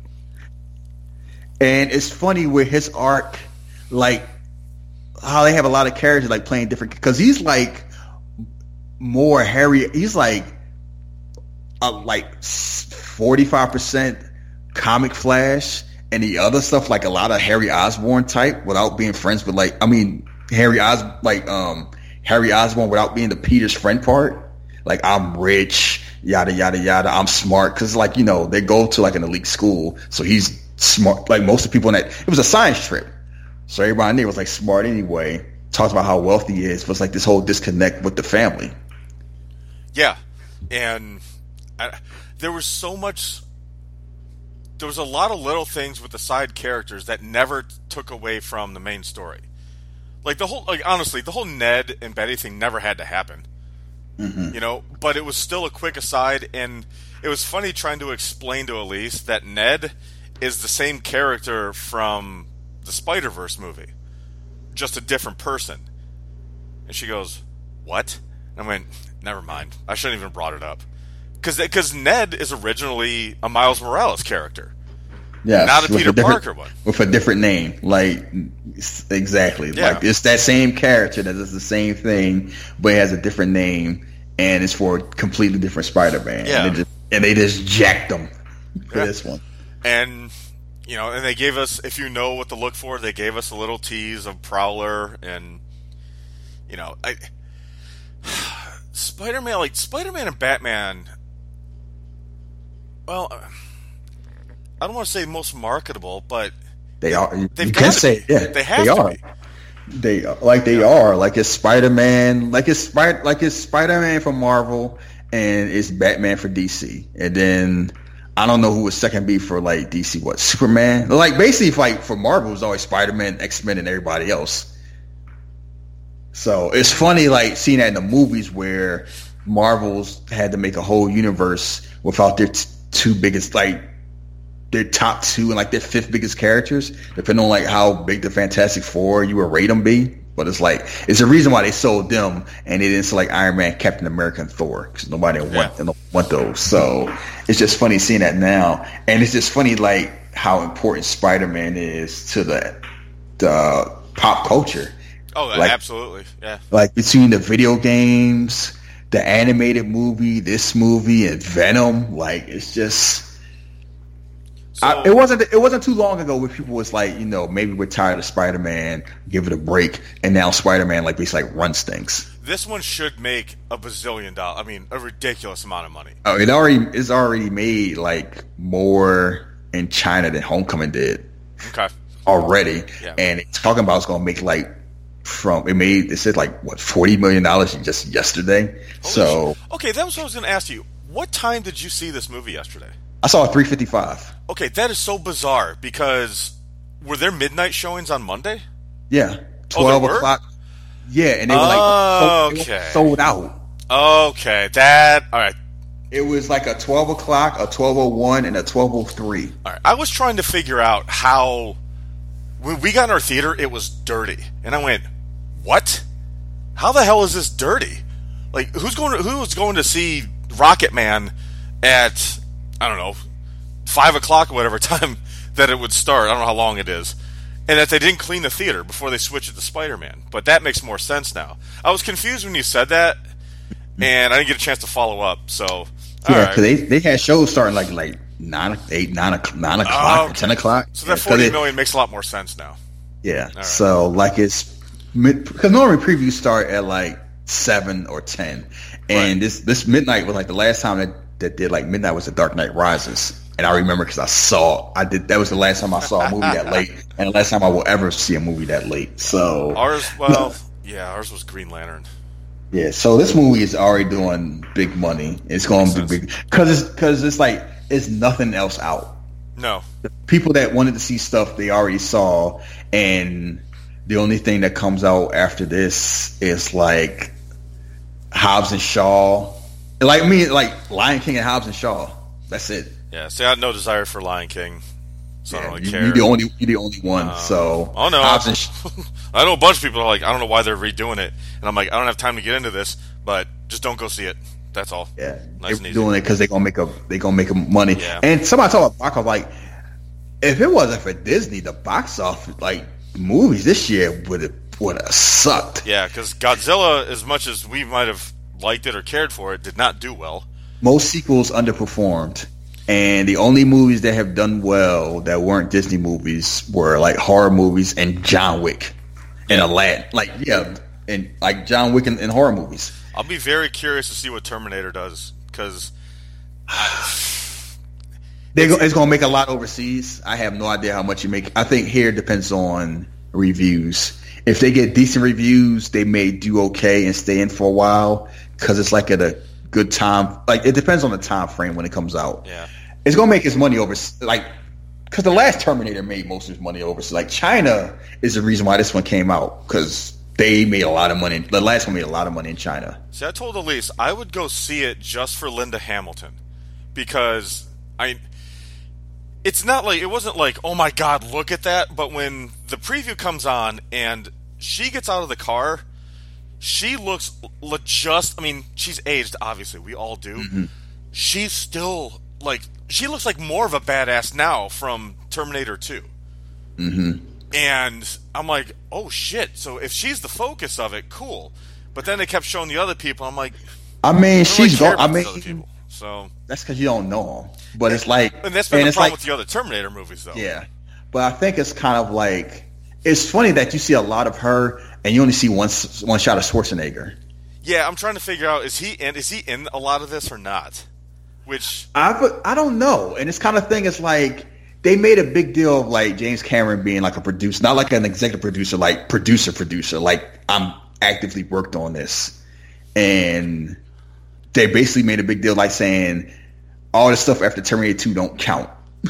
And it's funny with his arc, like how they have a lot of characters like playing different, because he's like more Harry. He's like uh, like forty-five percent comic Flash, and the other stuff like a lot of Harry Osborn type without being friends with like I mean Harry Os like um Harry Osborn without being the Peter's friend part. Like, I'm rich, yada, yada, yada. I'm smart. Because, like, you know, they go to, like, an elite school. So he's smart. Like, most of the people in that, it was a science trip. So everybody in there was, like, smart anyway. Talks about how wealthy he is. But it's, like, this whole disconnect with the family. Yeah. And I, there was so much, there was a lot of little things with the side characters that never took away from the main story. Like, the whole, like, honestly, the whole Ned and Betty thing never had to happen. Mm-hmm. You know, but it was still a quick aside, and it was funny trying to explain to Elise that Ned is the same character from the Spider-Verse movie, just a different person. And she goes, "What?" And I went, "Never mind. I shouldn't even brought it up." Because because Ned is originally a Miles Morales character. Yeah, not a Peter a Parker one. With a different name. Like, exactly. Yeah. Like, it's that same character that does the same thing, but it has a different name, and it's for a completely different Spider-Man. Yeah. And they just, and they just jacked them for yeah. this one. And, you know, and they gave us, if you know what to look for, they gave us a little tease of Prowler, and, you know, I, Spider-Man, like, Spider-Man and Batman, well... I don't want to say most marketable, but they are. You can say, yeah, they have they to are. Be. They like they yeah. are like it's Spider-Man, like it's Spider, like it's Spider-Man for Marvel, and it's Batman for D C. And then I don't know who would second be for like D C. What Superman? Like basically, like for Marvel, it was always Spider-Man, X-Men, and everybody else. So it's funny, like seeing that in the movies where Marvel's had to make a whole universe without their t- two biggest like. Their top two and like their fifth biggest characters, depending on like how big the Fantastic Four you would rate them be. But it's like it's a reason why they sold them and they didn't select Iron Man, Captain America, and Thor because nobody yeah. want they don't want those. So it's just funny seeing that now, and it's just funny like how important Spider-Man is to the the pop culture. Oh, like, absolutely, yeah. Like between the video games, the animated movie, this movie, and Venom, like it's just. So I, it wasn't it wasn't too long ago where people was like, you know, maybe we're tired of Spider-Man, give it a break, and now Spider-Man like basically like runs things. this one should make a bazillion dollars. I mean, a ridiculous amount of money. Oh, it already it's already made like more in China than Homecoming did. Okay. Already, Yeah. and it's talking about it's gonna make like from it made it said like what forty million dollars just yesterday. Holy so shit. Okay, that was what I was going to ask you. What time did you see this movie yesterday? I saw a three fifty-five. Okay, that is so bizarre because were there midnight showings on Monday? Yeah, Oh, twelve there were? o'clock. Yeah, and they were like Oh, sold, they were okay. sold out. Okay, that all right. It was like a twelve o'clock, a twelve oh one, and a twelve oh three. All right. I was trying to figure out how when we got in our theater, it was dirty, and I went, "What? How the hell is this dirty? Like, who's going to who's going to see Rocket Man at I don't know five o'clock or whatever time that it would start? I don't know how long it is." And that they didn't clean the theater before they switched it to Spider-Man. But that makes more sense now. I was confused when you said that, and I didn't get a chance to follow up. So, all Yeah, right. because they they had shows starting like like nine, eight, nine, o'clock- nine o'clock, Oh, or okay. ten o'clock. So Yeah, that 'cause forty it- million makes a lot more sense now. Yeah. right. So like it's because normally previews start at like seven or ten, and Right. this this midnight was like the last time that that did like midnight was The Dark Knight Rises, and I remember because I saw I did that was the last time I saw a movie that late, and the last time I will ever see a movie that late. So Ours, well, yeah, ours was Green Lantern. yeah, so this movie is already doing big money. It's going to Makes be big because it's because it's like it's nothing else out. No, The people that wanted to see stuff they already saw, and the only thing that comes out after this is like Hobbs and Shaw. Like me, like Lion King and Hobbs and Shaw. That's it. yeah. See, I had no desire for Lion King, so I don't really you, care. You're the only you're the only one. so Oh no, Hobbs and Sh- I know a bunch of people are like, I don't know why they're redoing it, and I'm like, I don't have time to get into this, but just don't go see it. That's all. yeah, Nice and they're easy. doing it because they're gonna make a they gonna make a money. Yeah. And somebody talked about box office. Like, if it wasn't for Disney, the box office like movies this year would have would have sucked. Yeah, because Godzilla, as much as we might have liked it or cared for it, did not do well. Most sequels underperformed, and the only movies that have done well that weren't Disney movies were like horror movies and John Wick and Aladdin. Like yeah, and like John Wick and, and horror movies. I'll be very curious to see what Terminator does, because They're go- it's going to make a lot overseas. I have no idea how much you make. I think here depends on reviews. If they get decent reviews, they may do okay and stay in for a while because it's like at a good time. Like it depends on the time frame when it comes out. yeah, It's going to make its money over. Like because the last Terminator made most of its money overseas. Like China is the reason why this one came out because they made a lot of money. The last one made a lot of money in China. see, I told Elise I would go see it just for Linda Hamilton, because I. It's not like it wasn't like, oh my god, look at that. But when the preview comes on and she gets out of the car, she looks l- just. I mean, she's aged, obviously. We all do. Mm-hmm. She's still like she looks like more of a badass now from Terminator two. Mm-hmm. And I'm like, oh shit. So if she's the focus of it, cool. But then they kept showing the other people. I'm like, I mean, I don't she's really care going. I about these other mean, people. So, that's because you don't know them. But it's like, and that's been the it's problem like, with the other Terminator movies, though. yeah. But I think it's kind of like it's funny that you see a lot of her and you only see one s- one shot of Schwarzenegger. Yeah, I'm trying to figure out is he in is he in a lot of this or not? Which I but I don't know, and this kind of thing is like they made a big deal of like James Cameron being like a producer, not like an executive producer, like producer producer. Like I'm actively worked on this, and they basically made a big deal like saying all the stuff after Terminator two don't count,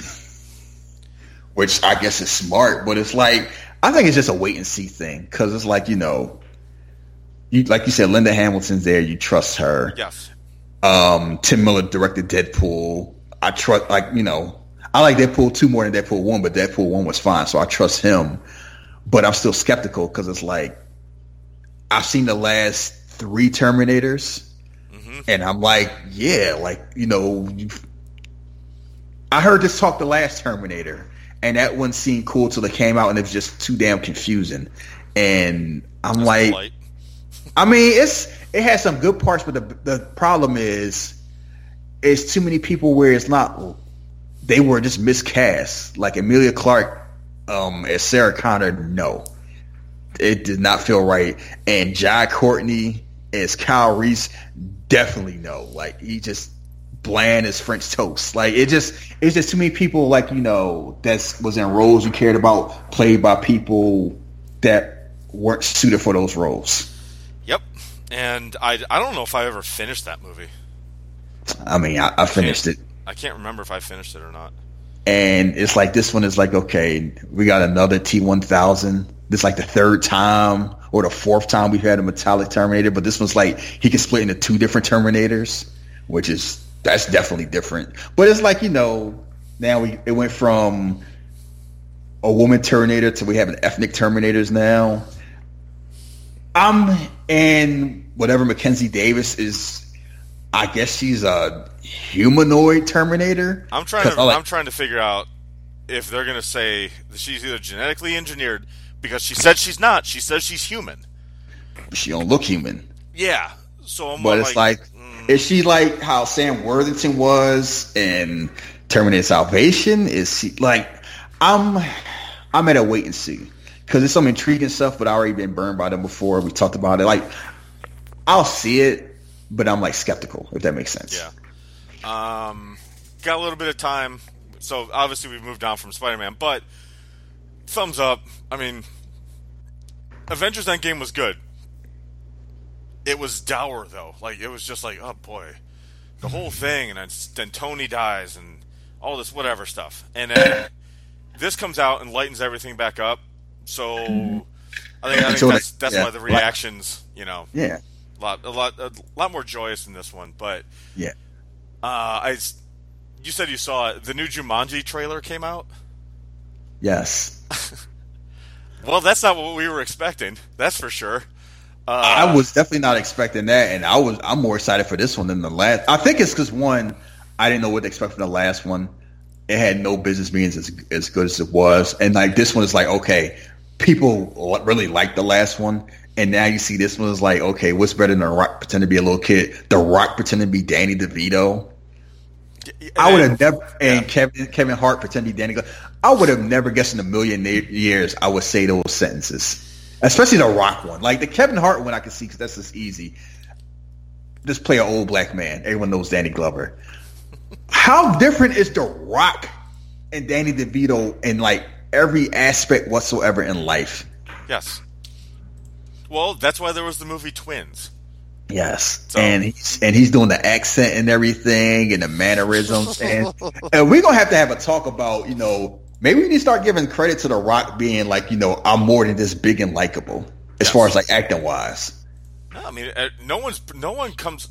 which I guess is smart, but it's like I think it's just a wait and see thing because it's like you know, you like you said, Linda Hamilton's there, you trust her. yes, Um, Tim Miller directed Deadpool. I trust, like, you know, I like Deadpool two more than Deadpool one, but Deadpool one was fine, so I trust him. But I'm still skeptical because it's like, I've seen the last three Terminators, mm-hmm. and I'm like, yeah, like, you know, you, I heard this talk the last Terminator, and that one seemed cool till it came out, and it was just too damn confusing. And I'm That's like, polite. I mean, it's it has some good parts, but the the problem is, it's too many people where it's not they were just miscast. Like Emilia Clarke um, as Sarah Connor, no, it did not feel right. And Jai Courtney as Kyle Reese, definitely no. Like he just bland as French toast. Like it just, it's just too many people. Like you know, that was in roles you cared about, played by people that weren't suited for those roles. Yep, and I, I don't know if I ever finished that movie. I mean, I, I finished it. I can't remember if I finished it or not. And it's like this one is like, okay, we got another T one thousand. This is like the third time or the fourth time we've had a metallic Terminator, but this one's like he can split into two different Terminators, which is that's definitely different. But it's like, you know, now we it went from a woman Terminator to we have an ethnic Terminators now. I'm and whatever Mackenzie Davis is. I guess she's a humanoid Terminator. I'm trying to. Like, I'm trying to figure out if they're going to say that she's either genetically engineered because she said she's not. She says she's human. She don't look human. Yeah. So I'm. But it's like, like mm. is she like how Sam Worthington was in Terminator Salvation? Is she like? I'm. I'm at a wait and see because there's some intriguing stuff, but I already been burned by them before. We talked about it. Like, I'll see it. But I'm like skeptical, if that makes sense. Yeah. Um, got a little bit of time, so obviously we've moved on from Spider-Man. But thumbs up. I mean, Avengers Endgame was good. It was dour though. Like it was just like, oh boy, the whole thing, and then, then Tony dies, and all this whatever stuff, and then this comes out and lightens everything back up. So I think, I think so that's that's yeah. why the reactions, you know. Yeah. A lot, a lot, a lot more joyous in this one, but yeah, uh, I. You said you saw it. The new Jumanji trailer came out. Yes. Well, that's not what we were expecting. That's for sure. Uh, I was definitely not expecting that, and I was. I'm more excited for this one than the last. I think it's because one, I didn't know what to expect from the last one. It had no business being as as good as it was, and like this one is like, okay, people really like the last one. And now you see this one is like, okay, what's better than The Rock pretending to be a little kid? The Rock pretending to be Danny DeVito. And I would have never, and yeah. Kevin Kevin Hart pretending to be Danny. I would have never guessed in a million years I would say those sentences, especially the Rock one. Like the Kevin Hart one, I can see because that's just easy. Just play an old black man. Everyone knows Danny Glover. How different is The Rock and Danny DeVito in like every aspect whatsoever in life? Yes. Well, that's why there was the movie Twins. Yes, so. and he's and he's doing the accent and everything and the mannerisms, and, and we're gonna have to have a talk about, you know, maybe we need to start giving credit to The Rock being like, you know, I'm more than this big and likable as yes. far as like acting wise. No, I mean, no one's no one comes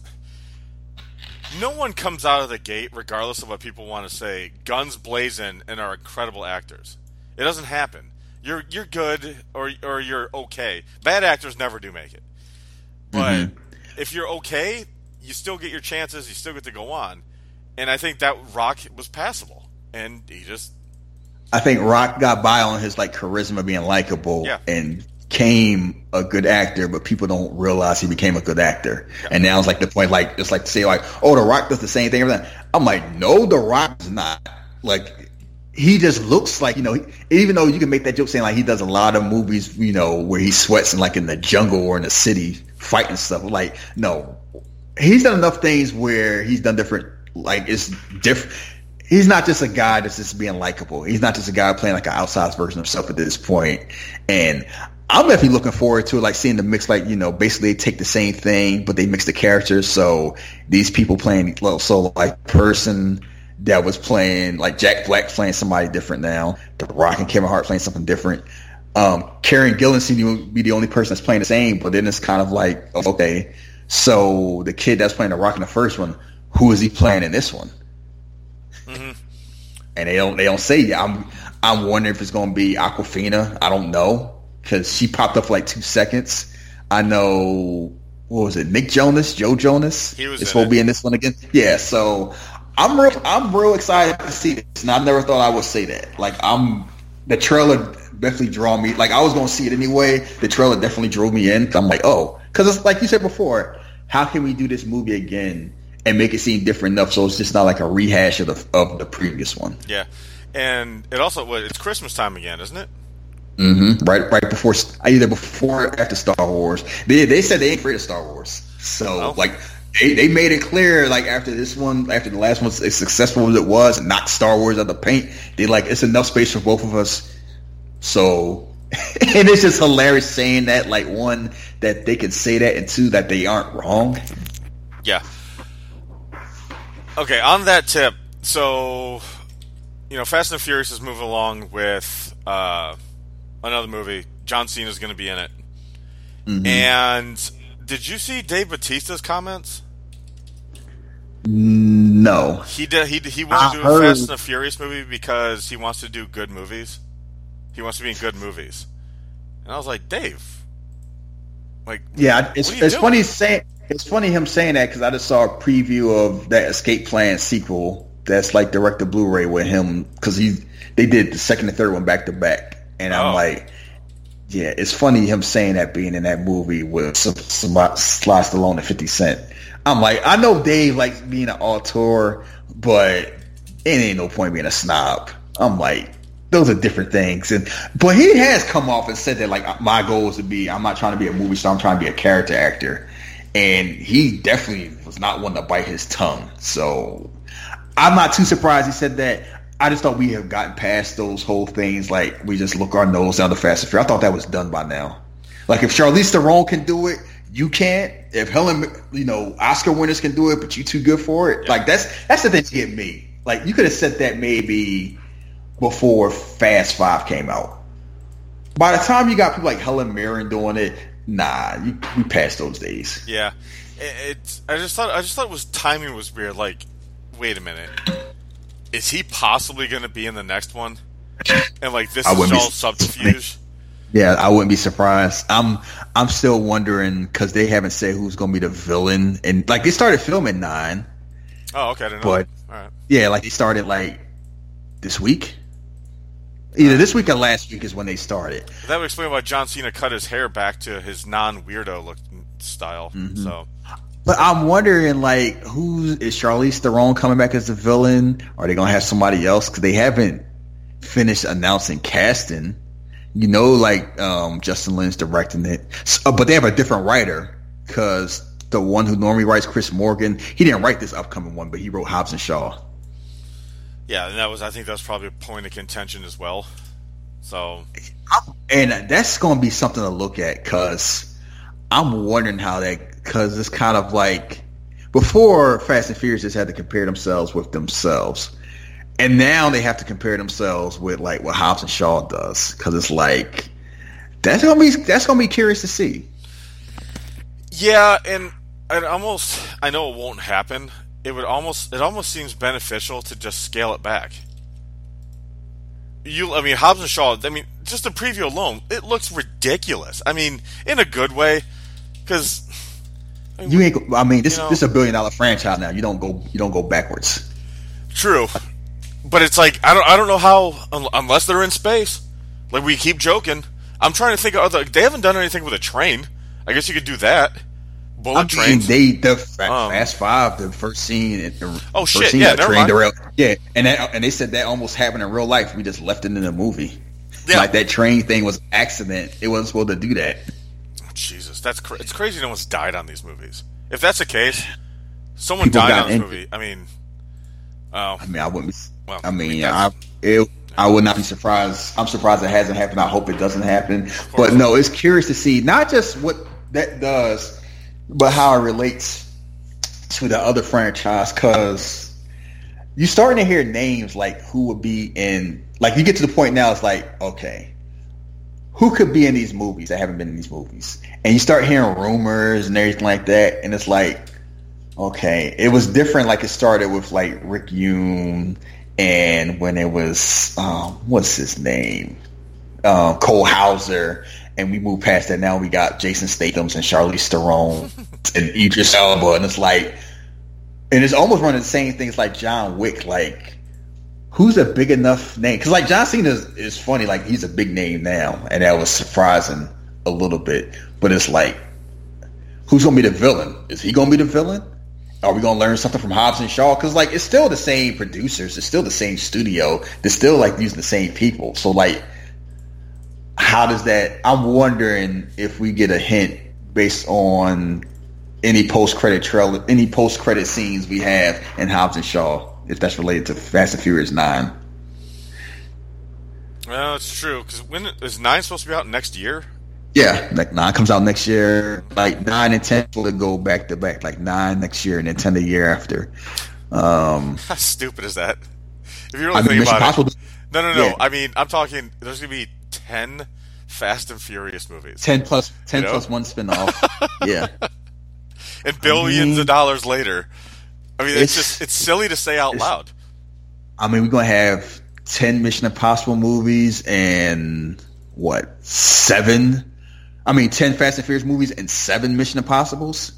no one comes out of the gate, regardless of what people want to say, guns blazing and are incredible actors. It doesn't happen. You're you're good or or you're okay. Bad actors never do make it. But mm-hmm. if you're okay, you still get your chances. You still get to go on. And I think that Rock was passable, and he just. I think Rock got by on his like charisma, being likable, yeah. and became a good actor. But people don't realize he became a good actor. Yeah. And now it's like the point, like it's like to say like, oh, The Rock does the same thing. Everything. I'm like, no, The Rock is not like. He just looks like, you know, even though you can make that joke saying like he does a lot of movies, you know, where he sweats in like in the jungle or in the city fighting stuff. Like, no, he's done enough things where he's done different, like it's different. He's not just a guy that's just being likable. He's not just a guy playing like an outsized version of himself at this point. And I'm definitely looking forward to like seeing the mix, like, you know, basically they take the same thing, but they mix the characters. So these people playing, so like person that was playing like Jack Black playing somebody different now. The Rock and Kevin Hart playing something different. Um, Karen Gillan seemed to be the only person that's playing the same, but then it's kind of like, okay, so the kid that's playing The Rock in the first one, who is he playing in this one? Mm-hmm. And they don't they don't say yet. I'm I'm wondering if it's going to be Awkwafina. I don't know because she popped up for like two seconds. I know, what was it? Nick Jonas, Joe Jonas. He was is supposed to be in this one again. Yeah, so. I'm real. I'm real excited to see this, and I never thought I would say that. Like, I'm the trailer definitely draw me. Like, I was gonna see it anyway. The trailer definitely drew me in. I'm like, oh, because it's like you said before. How can we do this movie again and make it seem different enough so it's just not like a rehash of the of the previous one. Yeah, and it also well, it's Christmas time again, isn't it? Mm-hmm. Right, right before either before or after Star Wars. They they said they ain't afraid of Star Wars, so oh. like they, they made it clear like after this one, after the last one, as successful as it was, and knocked Star Wars out the paint, they like it's enough space for both of us. So, and it's just hilarious saying that like one that they can say that and two that they aren't wrong. Yeah. Okay, on that tip, so, you know, Fast and Furious is moving along with uh, another movie. John Cena's going to be in it. Mm-hmm. And did you see Dave Bautista's comments? No. He did. He he wanted to do a heard... Fast and the Furious movie because he wants to do good movies. He wants to be in good movies. And I was like, Dave, like, yeah, it's it's doing? funny saying. It's funny him saying that because I just saw a preview of that Escape Plan sequel that's like direct to Blu-ray with him because he they did the second and third one back to back, and I'm oh. like, yeah, it's funny him saying that being in that movie with some, some Sly Stallone and fifty Cent. I'm like, I know Dave likes being an auteur, but it ain't no point being a snob. I'm like, those are different things, and but he has come off and said that like my goal is to be. I'm not trying to be a movie star. I'm trying to be a character actor. And he definitely was not one to bite his tongue. So I'm not too surprised he said that. I just thought we have gotten past those whole things. Like, we just look our nose down the Fast and Furious. I thought that was done by now. Like, if Charlize Theron can do it, you can't. If Helen, you know, Oscar winners can do it, but you too good for it. Yeah. Like, that's that's the thing to get me. Like, you could have said that maybe before Fast Five came out. By the time you got people like Helen Mirren doing it, nah, you, we passed those days. Yeah, it, it's. I just thought. I just thought it was timing was weird. Like, wait a minute, is he possibly going to be in the next one? And like, this is all be, subterfuge. Yeah, I wouldn't be surprised. I'm. I'm still wondering because they haven't said who's going to be the villain, and like they started filming nine. Oh, okay. I didn't know. But all right. Yeah, like they started like this week. Either this week or last week is when they started. That would explain why John Cena cut his hair back to his non-weirdo look style. Mm-hmm. So, but I'm wondering, like, who is Charlize Theron coming back as the villain? Are they gonna have somebody else? Because they haven't finished announcing casting. You know, like um, Justin Lin's directing it, so, but they have a different writer because the one who normally writes Chris Morgan, he didn't write this upcoming one, but he wrote Hobbs and Shaw. Yeah, and that was. I think that was probably a point of contention as well. So, and that's going to be something to look at because I'm wondering how that. Because it's kind of like before Fast and Furious just had to compare themselves with themselves, and now they have to compare themselves with like what Hobbs and Shaw does. Because it's like that's gonna be that's gonna be curious to see. Yeah, and I almost I know it won't happen. It would almost it almost seems beneficial to just scale it back. You, I mean, Hobbs and Shaw. I mean, just the preview alone, it looks ridiculous. I mean, in a good way, because I mean, you ain't. I mean, this you know, this is a billion dollar franchise now. You don't go you don't go backwards. True, but it's like I don't I don't know how unless they're in space. Like we keep joking. I'm trying to think of other. They haven't done anything with a train. I guess you could do that. Bullet I mean, trains. They the Fast um, Five, the first scene. The oh first shit! Scene Yeah, never train mind. Derailed. Yeah, and that, and they said that almost happened in real life. We just left it in the movie. Yeah. Like that train thing was an accident. It wasn't supposed to do that. Oh, Jesus, that's cra- it's crazy. No one's died on these movies. If that's the case, someone People died on this in- movie. I mean, oh, I mean, I wouldn't. Be, well, I mean, I it, I would not be surprised. I'm surprised it hasn't happened. I hope it doesn't happen. But no, it's curious to see not just what that does, but how it relates to the other franchise. Because you're starting to hear names like who would be in. Like you get to the point now, it's like, okay, who could be in these movies that haven't been in these movies? And you start hearing rumors and everything like that, and it's like, okay, it was different. Like it started with like Rick Yune, and when it was um, what's his name, um, Cole Hauser, and we moved past that. Now we got Jason Statham's and Charlize Theron and Idris Elba, and it's like, and it's almost running the same things like John Wick, like. Who's a big enough name? Because like John Cena is, is funny, like he's a big name now, and that was surprising a little bit. But it's like, who's gonna be the villain? Is he gonna be the villain? Are we gonna learn something from Hobbs and Shaw? Because like it's still the same producers, it's still the same studio, they're still like using the same people. So like, how does that? I'm wondering if we get a hint based on any post credit trailer, any post credit scenes we have in Hobbs and Shaw, if that's related to Fast and Furious Nine. Well, it's true because when is Nine supposed to be out next year? Yeah, like nine comes out next year. Like nine and ten will go back to back. Like nine next year and then ten the year after. Um, How stupid is that? If you really I mean, think Mission about Impossible, it. No, no, no. yeah. I mean, I'm talking. There's gonna be ten Fast and Furious movies. Ten plus ten You know? plus one spinoff. Yeah, And billions I mean, of dollars later. I mean, it's, it's- just it's silly to say out it's- loud. I mean we're gonna have ten Mission Impossible movies and what seven? I mean ten Fast and Furious movies and seven Mission Impossibles.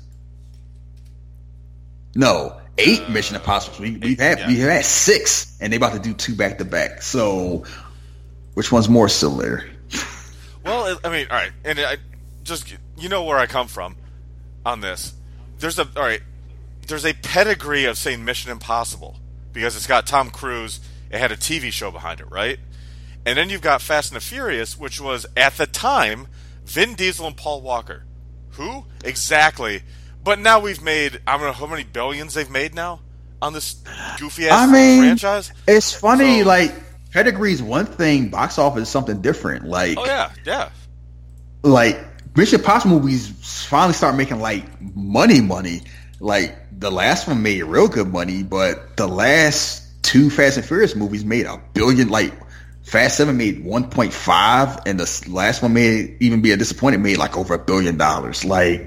No, eight Uh, Mission Impossibles. We we've eight, had yeah. we had six, and they about to do two back to back. So, which one's more sillier? Well, it- I mean, all right, and I just you know where I come from on this. There's a all right. There's a pedigree of saying Mission Impossible because it's got Tom Cruise. It had a T V show behind it, right? And then you've got Fast and the Furious, which was at the time Vin Diesel and Paul Walker. Who exactly? But now we've made I don't know how many billions they've made now on this goofy ass I mean, franchise. It's funny, So- like pedigree's one thing, box office is something different. Like, Oh yeah, yeah. like Mission Impossible movies finally start making like money, money. Like the last one made real good money, but the last two Fast and Furious movies made a billion. Like Fast Seven made one point five, and the last one made even be a disappointment made like over a billion dollars. Like,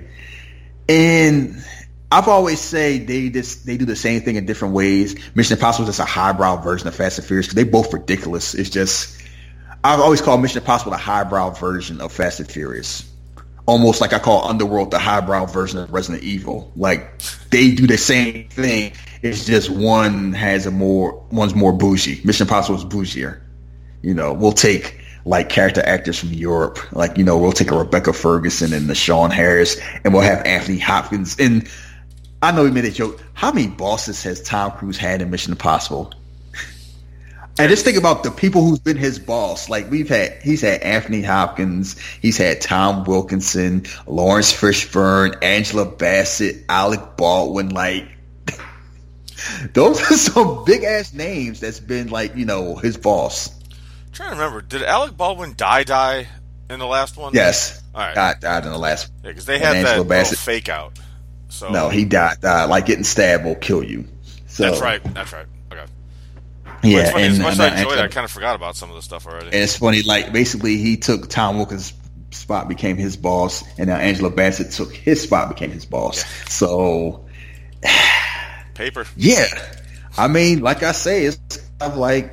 and I've always say they just they do the same thing in different ways. Mission Impossible is just a highbrow version of Fast and Furious because they both ridiculous. It's just I've always called Mission Impossible the highbrow version of Fast and Furious. Almost like I call Underworld the highbrow version of Resident Evil. Like they do the same thing. It's just one has a more one's more bougie. Mission Impossible is bougier. You know, we'll take like character actors from Europe. Like, you know, we'll take a Rebecca Ferguson and the Sean Harris, and we'll have Anthony Hopkins. And I know we made a joke. How many bosses has Tom Cruise had in Mission Impossible? And just think about the people who's been his boss. Like we've had, he's had Anthony Hopkins, he's had Tom Wilkinson, Lawrence Fishburne, Angela Bassett, Alec Baldwin. Like those are some big ass names that's been like, you know, his boss. I'm trying to remember, did Alec Baldwin die die in the last one? Yes, All right. died, died in the last. Yeah, because they and had that Angela little Bassett. fake out. So No, he died. died. Like getting stabbed will kill you. So that's right. That's right. Okay. Yeah, It's funny, and, as much as and, I uh, enjoyed it, I Angela- kind of forgot about some of the stuff already. And it's funny, like basically he took Tom Wilkins' spot, became his boss, and now Angela Bassett took his spot, became his boss. Yeah. So, Paper. yeah, I mean, like I say, it's kind of like,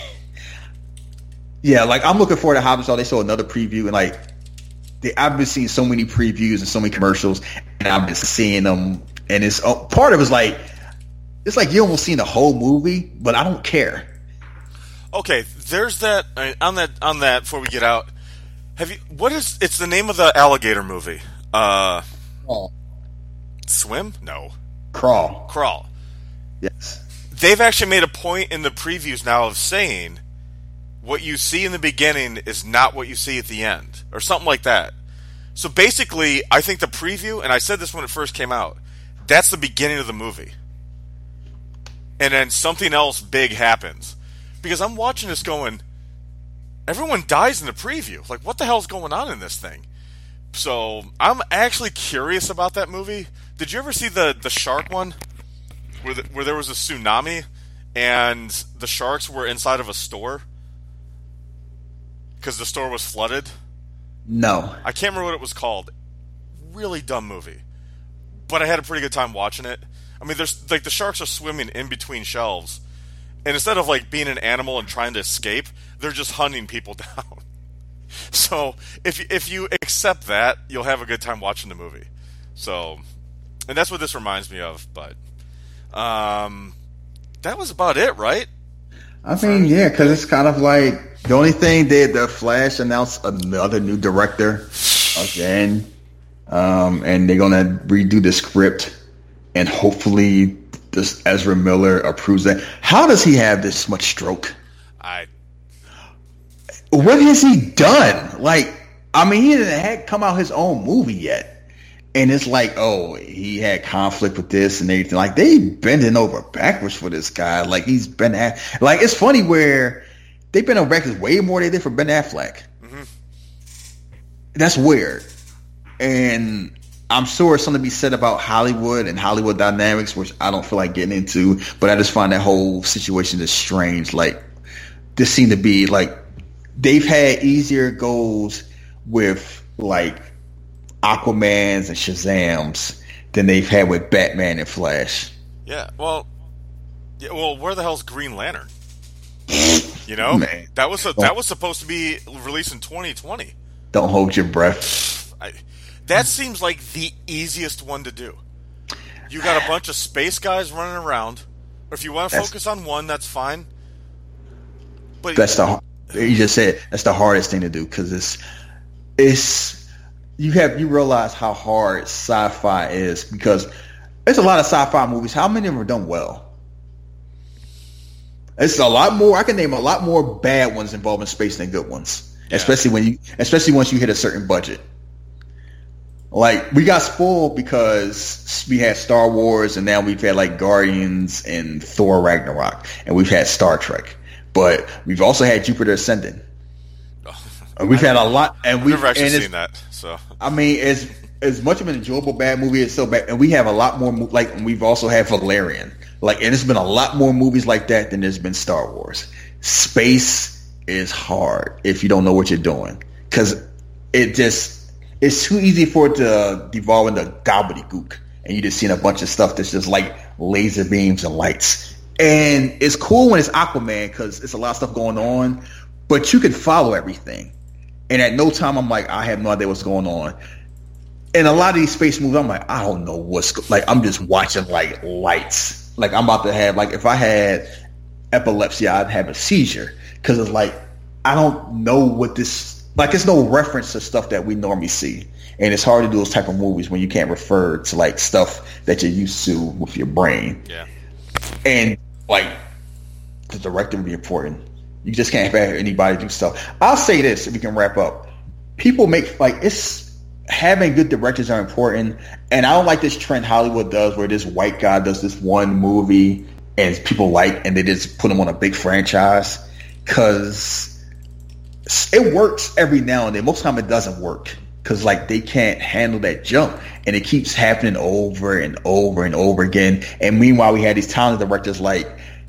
yeah, like I'm looking forward to Hobbs and Shaw. They saw another preview, and like, they, I've been seeing so many previews and so many commercials, and I've been seeing them, and it's uh, part of it's like, it's like you almost seen the whole movie, but I don't care. Okay, there's that I mean, on that on that. Before we get out, have you? What is? It's the name of the alligator movie. Uh, Crawl, Swim? No, crawl, Crawl. yes. They've actually made a point in the previews now of saying what you see in the beginning is not what you see at the end, or something like that. So basically, I think the preview, and I said this when it first came out, that's the beginning of the movie. And then something else big happens. Because I'm watching this going, everyone dies in the preview. Like, what the hell's going on in this thing? So, I'm actually curious about that movie. Did you ever see the, the shark one? Where, the, where there was a tsunami and the sharks were inside of a store? Because the store was flooded? No. I can't remember what it was called. Really dumb movie. But I had a pretty good time watching it. I mean, there's like the sharks are swimming in between shelves. And instead of like being an animal and trying to escape, they're just hunting people down. So if if you accept that, you'll have a good time watching the movie. So, and that's what this reminds me of. But um, that was about it, right? I mean, yeah, because it's kind of like the only thing did the Flash announced another new director again, um, and they're gonna redo the script. and hopefully this Ezra Miller approves that. How does he have this much stroke? I. What has he done? Like, I mean, he hasn't had come out his own movie yet, and it's like, oh, he had conflict with this and everything. Like, they bending over backwards for this guy. Like, he's been at, like, it's funny where they've been on backwards way more than they did for Ben Affleck. Mm-hmm. That's weird, and I'm sure it's something to be said about Hollywood and Hollywood dynamics, which I don't feel like getting into. But I just find that whole situation just strange. Like, this seemed to be like they've had easier goals with like Aquamans and Shazams than they've had with Batman and Flash. Yeah, well, yeah, well, where the hell's Green Lantern? You know, Man. that was a, that was supposed to be released in twenty twenty. Don't hold your breath. I, that seems like the easiest one to do. You got a bunch of space guys running around. Or if you want to that's, focus on one, that's fine. But that's the you just said that's the hardest thing to do because it's it's you have you realize how hard sci-fi is because there's a lot of sci-fi movies. How many of them are done well? It's a lot more. I can name a lot more bad ones involving space than good ones. Yeah. Especially when you, especially once you hit a certain budget. Like we got spoiled because we had Star Wars, and now we've had like Guardians and Thor Ragnarok, and we've had Star Trek, but we've also had Jupiter Ascending. Oh, and we've had a lot, and we've never actually and seen that. So I mean, as as much of an enjoyable bad movie as so bad, and we have a lot more. Like we've also had Valerian. Like, and there's been a lot more movies like that than there's been Star Wars. Space is hard if you don't know what you're doing because it just it's too easy for it to devolve into gobbledygook, and you just seeing a bunch of stuff that's just like laser beams and lights. And it's cool when it's Aquaman because it's a lot of stuff going on, but you can follow everything. And at no time I'm like, I have no idea what's going on. And a lot of these space movies, I'm like, I don't know what's go-. like. I'm just watching like lights. Like I'm about to have like if I had epilepsy, I'd have a seizure because it's like I don't know what this like. It's no reference to stuff that we normally see, and it's hard to do those type of movies when you can't refer to like stuff that you're used to with your brain. Yeah, and like the director would be important. You just can't have anybody do stuff. I'll say this if we can wrap up. People make like it's. Having good directors are important, and I don't like this trend Hollywood does where this white guy does this one movie and people like, and they just put him on a big franchise because it works every now and then. Most of the time it doesn't work because like they can't handle that jump, and it keeps happening over and over and over again. And meanwhile, we had these talented directors like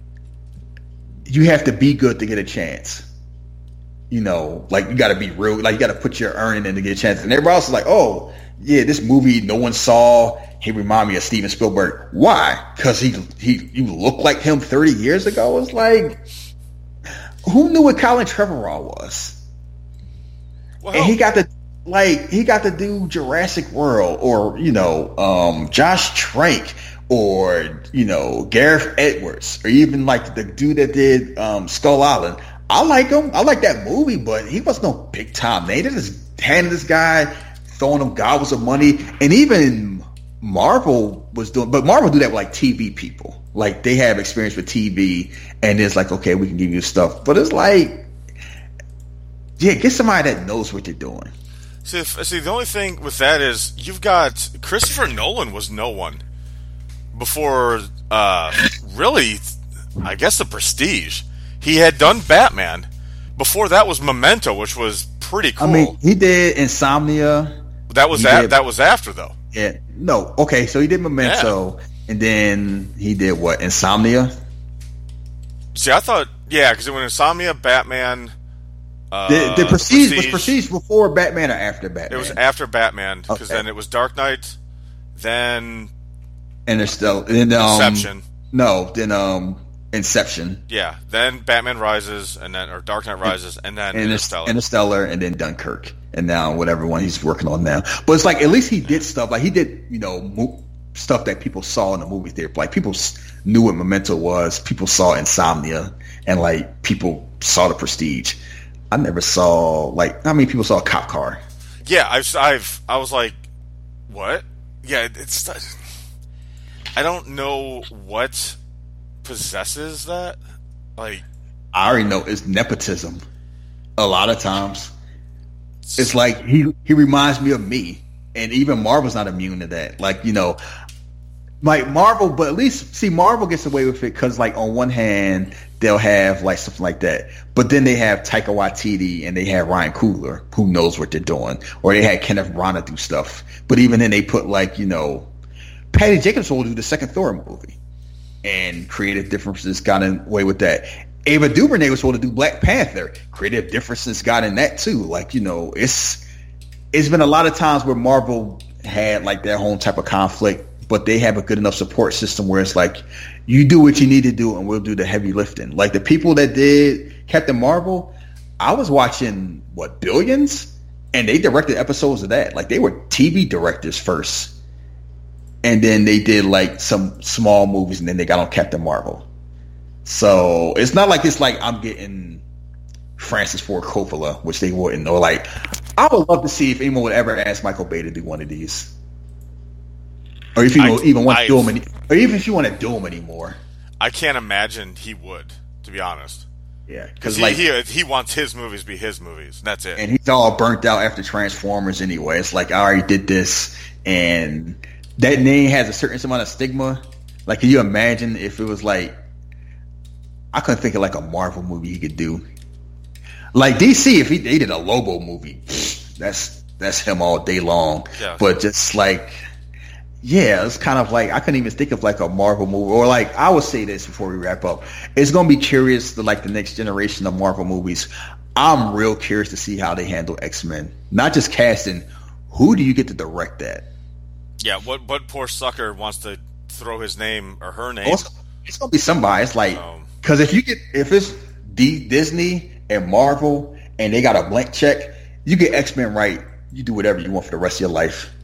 you have to be good to get a chance. You know, like you got to be real, like you got to put your earning in to get a chance. And everybody else is like, oh, yeah, this movie no one saw. He remind me of Steven Spielberg. Why? Because he he you look like him thirty years ago. It's like, who knew what Colin Trevorrow was? Well, and he got to like he got to do Jurassic World, or you know, um, Josh Trank, or you know, Gareth Edwards, or even like the dude that did um, Skull Island. I like him. I like that movie, but he was no big time. They just handed this guy, throwing him gobs of money, and even Marvel was doing. But Marvel do that with like T V people. Like they have experience with T V, and it's like, okay, we can give you stuff. But it's like, yeah, get somebody that knows what they're doing. See, if, see, the only thing with that is you've got Christopher Nolan was no one before. Uh, really, I guess the Prestige. He had done Batman. Before that was Memento, which was pretty cool. I mean, he did Insomnia. That was a- did, that was after though. Yeah. No. Okay. So he did Memento, yeah. And then he did what? Insomnia. See, I thought, yeah, because it went Insomnia, Batman. Uh, the, the Prestige, Prestige was Prestige before Batman or after Batman? It was after Batman because okay. then it was Dark Knight, then Interstellar, then um, Inception. No, then um. Inception. Yeah, then Batman Rises, and then or Dark Knight Rises, and then Interstellar. Interstellar, and then Dunkirk, and now whatever one he's working on now. But it's like at least he did stuff. Like he did, you know, mo- stuff that people saw in the movie theater. Like people knew what Memento was. People saw Insomnia, and like people saw The Prestige. I never saw like how many people saw Cop Car. Yeah, I've, I've, I was like, what? Yeah, it's. I don't know what possesses that. Like, I already know it's nepotism. A lot of times, it's like he he reminds me of me, and even Marvel's not immune to that. Like, you know, like Marvel, but at least see Marvel gets away with it because, like, on one hand they'll have like something like that, but then they have Taika Waititi and they have Ryan Coogler, who knows what they're doing, or they had Kenneth Branagh do stuff. But even then, they put like you know, Patty Jenkins will do the second Thor movie, and creative differences got away with that. Ava DuVernay was supposed to do Black Panther. Creative differences got in that too. Like, you know, it's it's been a lot of times where Marvel had like their own type of conflict, but they have a good enough support system where it's like, you do what you need to do and we'll do the heavy lifting. Like the people that did Captain Marvel, I was watching, what, Billions? And they directed episodes of that. Like they were T V directors first. And then they did like some small movies and then they got on Captain Marvel. So it's not like it's like I'm getting Francis Ford Coppola, which they wouldn't. Or like, I would love to see if anyone would ever ask Michael Bay to do one of these, or if you I, even want to do them, any, or even if you want to do them anymore. I can't imagine he would, to be honest. Yeah, because he, like, he he wants his movies to be his movies. And that's it. And he's all burnt out after Transformers anyway. It's like, I already did this, and that name has a certain amount of stigma. Like, can you imagine if it was like, I couldn't think of like a Marvel movie he could do. Like D C, if he they did a Lobo movie, that's that's him all day long. Yeah. But just like, yeah, it's kind of like, I couldn't even think of like a Marvel movie. Or like, I would say this before we wrap up. It's going to be curious to like the next generation of Marvel movies. I'm real curious to see how they handle X-Men. Not just casting. Who do you get to direct that? Yeah, what what poor sucker wants to throw his name or her name? Oh, it's, it's going to be somebody. It's like, um, because if you get, if it's D, Disney and Marvel and they got a blank check, you get X-Men right, you do whatever you want for the rest of your life.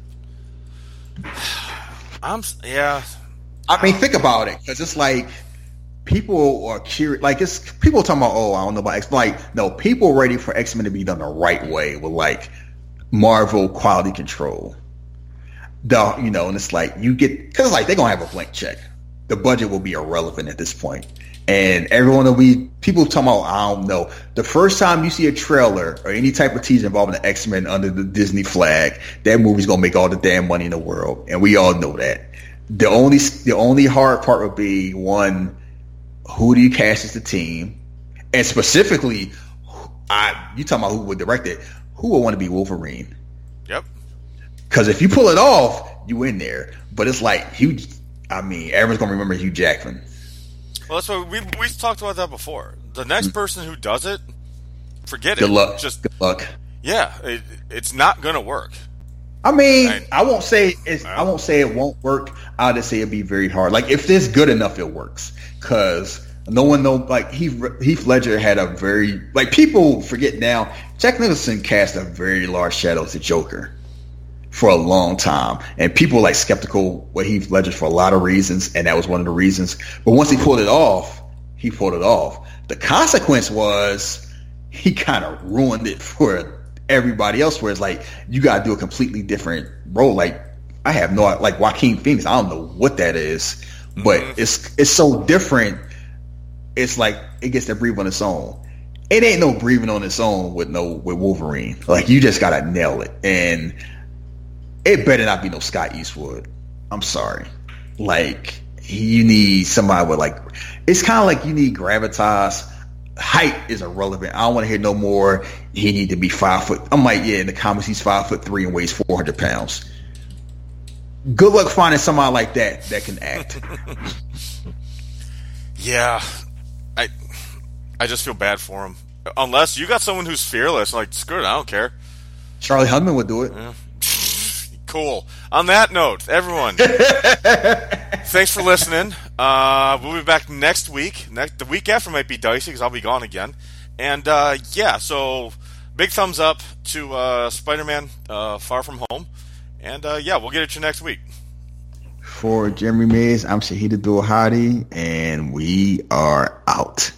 I'm yeah. I mean, think about it, because it's like people are curious. Like it's people talking about, oh, I don't know about X. Like no, people are ready for X-Men to be done the right way with like Marvel quality control. The you know, and it's like you get, because like they're gonna have a blank check. The budget will be irrelevant at this point. And everyone will be, people talking about, I don't know. The first time you see a trailer or any type of teaser involving the X-Men under the Disney flag, that movie's going to make all the damn money in the world. And we all know that. The only the only hard part would be, one, who do you cast as the team? And specifically, I you talking about who would direct it, who would want to be Wolverine? Yep. Because if you pull it off, you in there. But it's like, Hugh, I mean, everyone's going to remember Hugh Jackman. Well, that's what we we talked about that before. The next person who does it, forget Good it. luck. Just Good luck. Yeah, it, it's not gonna work. I mean, I, I won't say it's. I, I won't say it won't work. I'll just say it'd be very hard. Like if it's good enough, it works. Because no one know. Like Heath, Heath Ledger had a very, like people forget now. Jack Nicholson cast a very large shadow as the Joker for a long time, and people were like skeptical with Heath Ledger for a lot of reasons, and that was one of the reasons. But once he pulled it off, he pulled it off. The consequence was he kind of ruined it for everybody else, where it's like, you got to do a completely different role. Like I have no, like Joaquin Phoenix, I don't know what that is, but mm-hmm. it's it's so different. It's like it gets to breathe on its own. It ain't no breathing on its own with no with Wolverine. Like you just got to nail it. And it better not be no Scott Eastwood. I'm sorry. Like, you need somebody with, like, it's kind of like you need gravitas. Height is irrelevant. I don't want to hear no more. He need to be five foot. I'm like, yeah, in the comics, he's five foot three and weighs four hundred pounds. Good luck finding somebody like that that can act. Yeah. I I just feel bad for him. Unless you got someone who's fearless, like, screw it, I don't care. Charlie Hunnam would do it. Yeah. Cool. On that note, everyone, thanks for listening. Uh, we'll be back next week. Next, the week after might be dicey because I'll be gone again. And uh, yeah, so big thumbs up to uh, Spider-Man uh, Far From Home. And uh, yeah, we'll get at you next week. For Jeremy Mays, I'm Shahid Abdul Hadi, and we are out.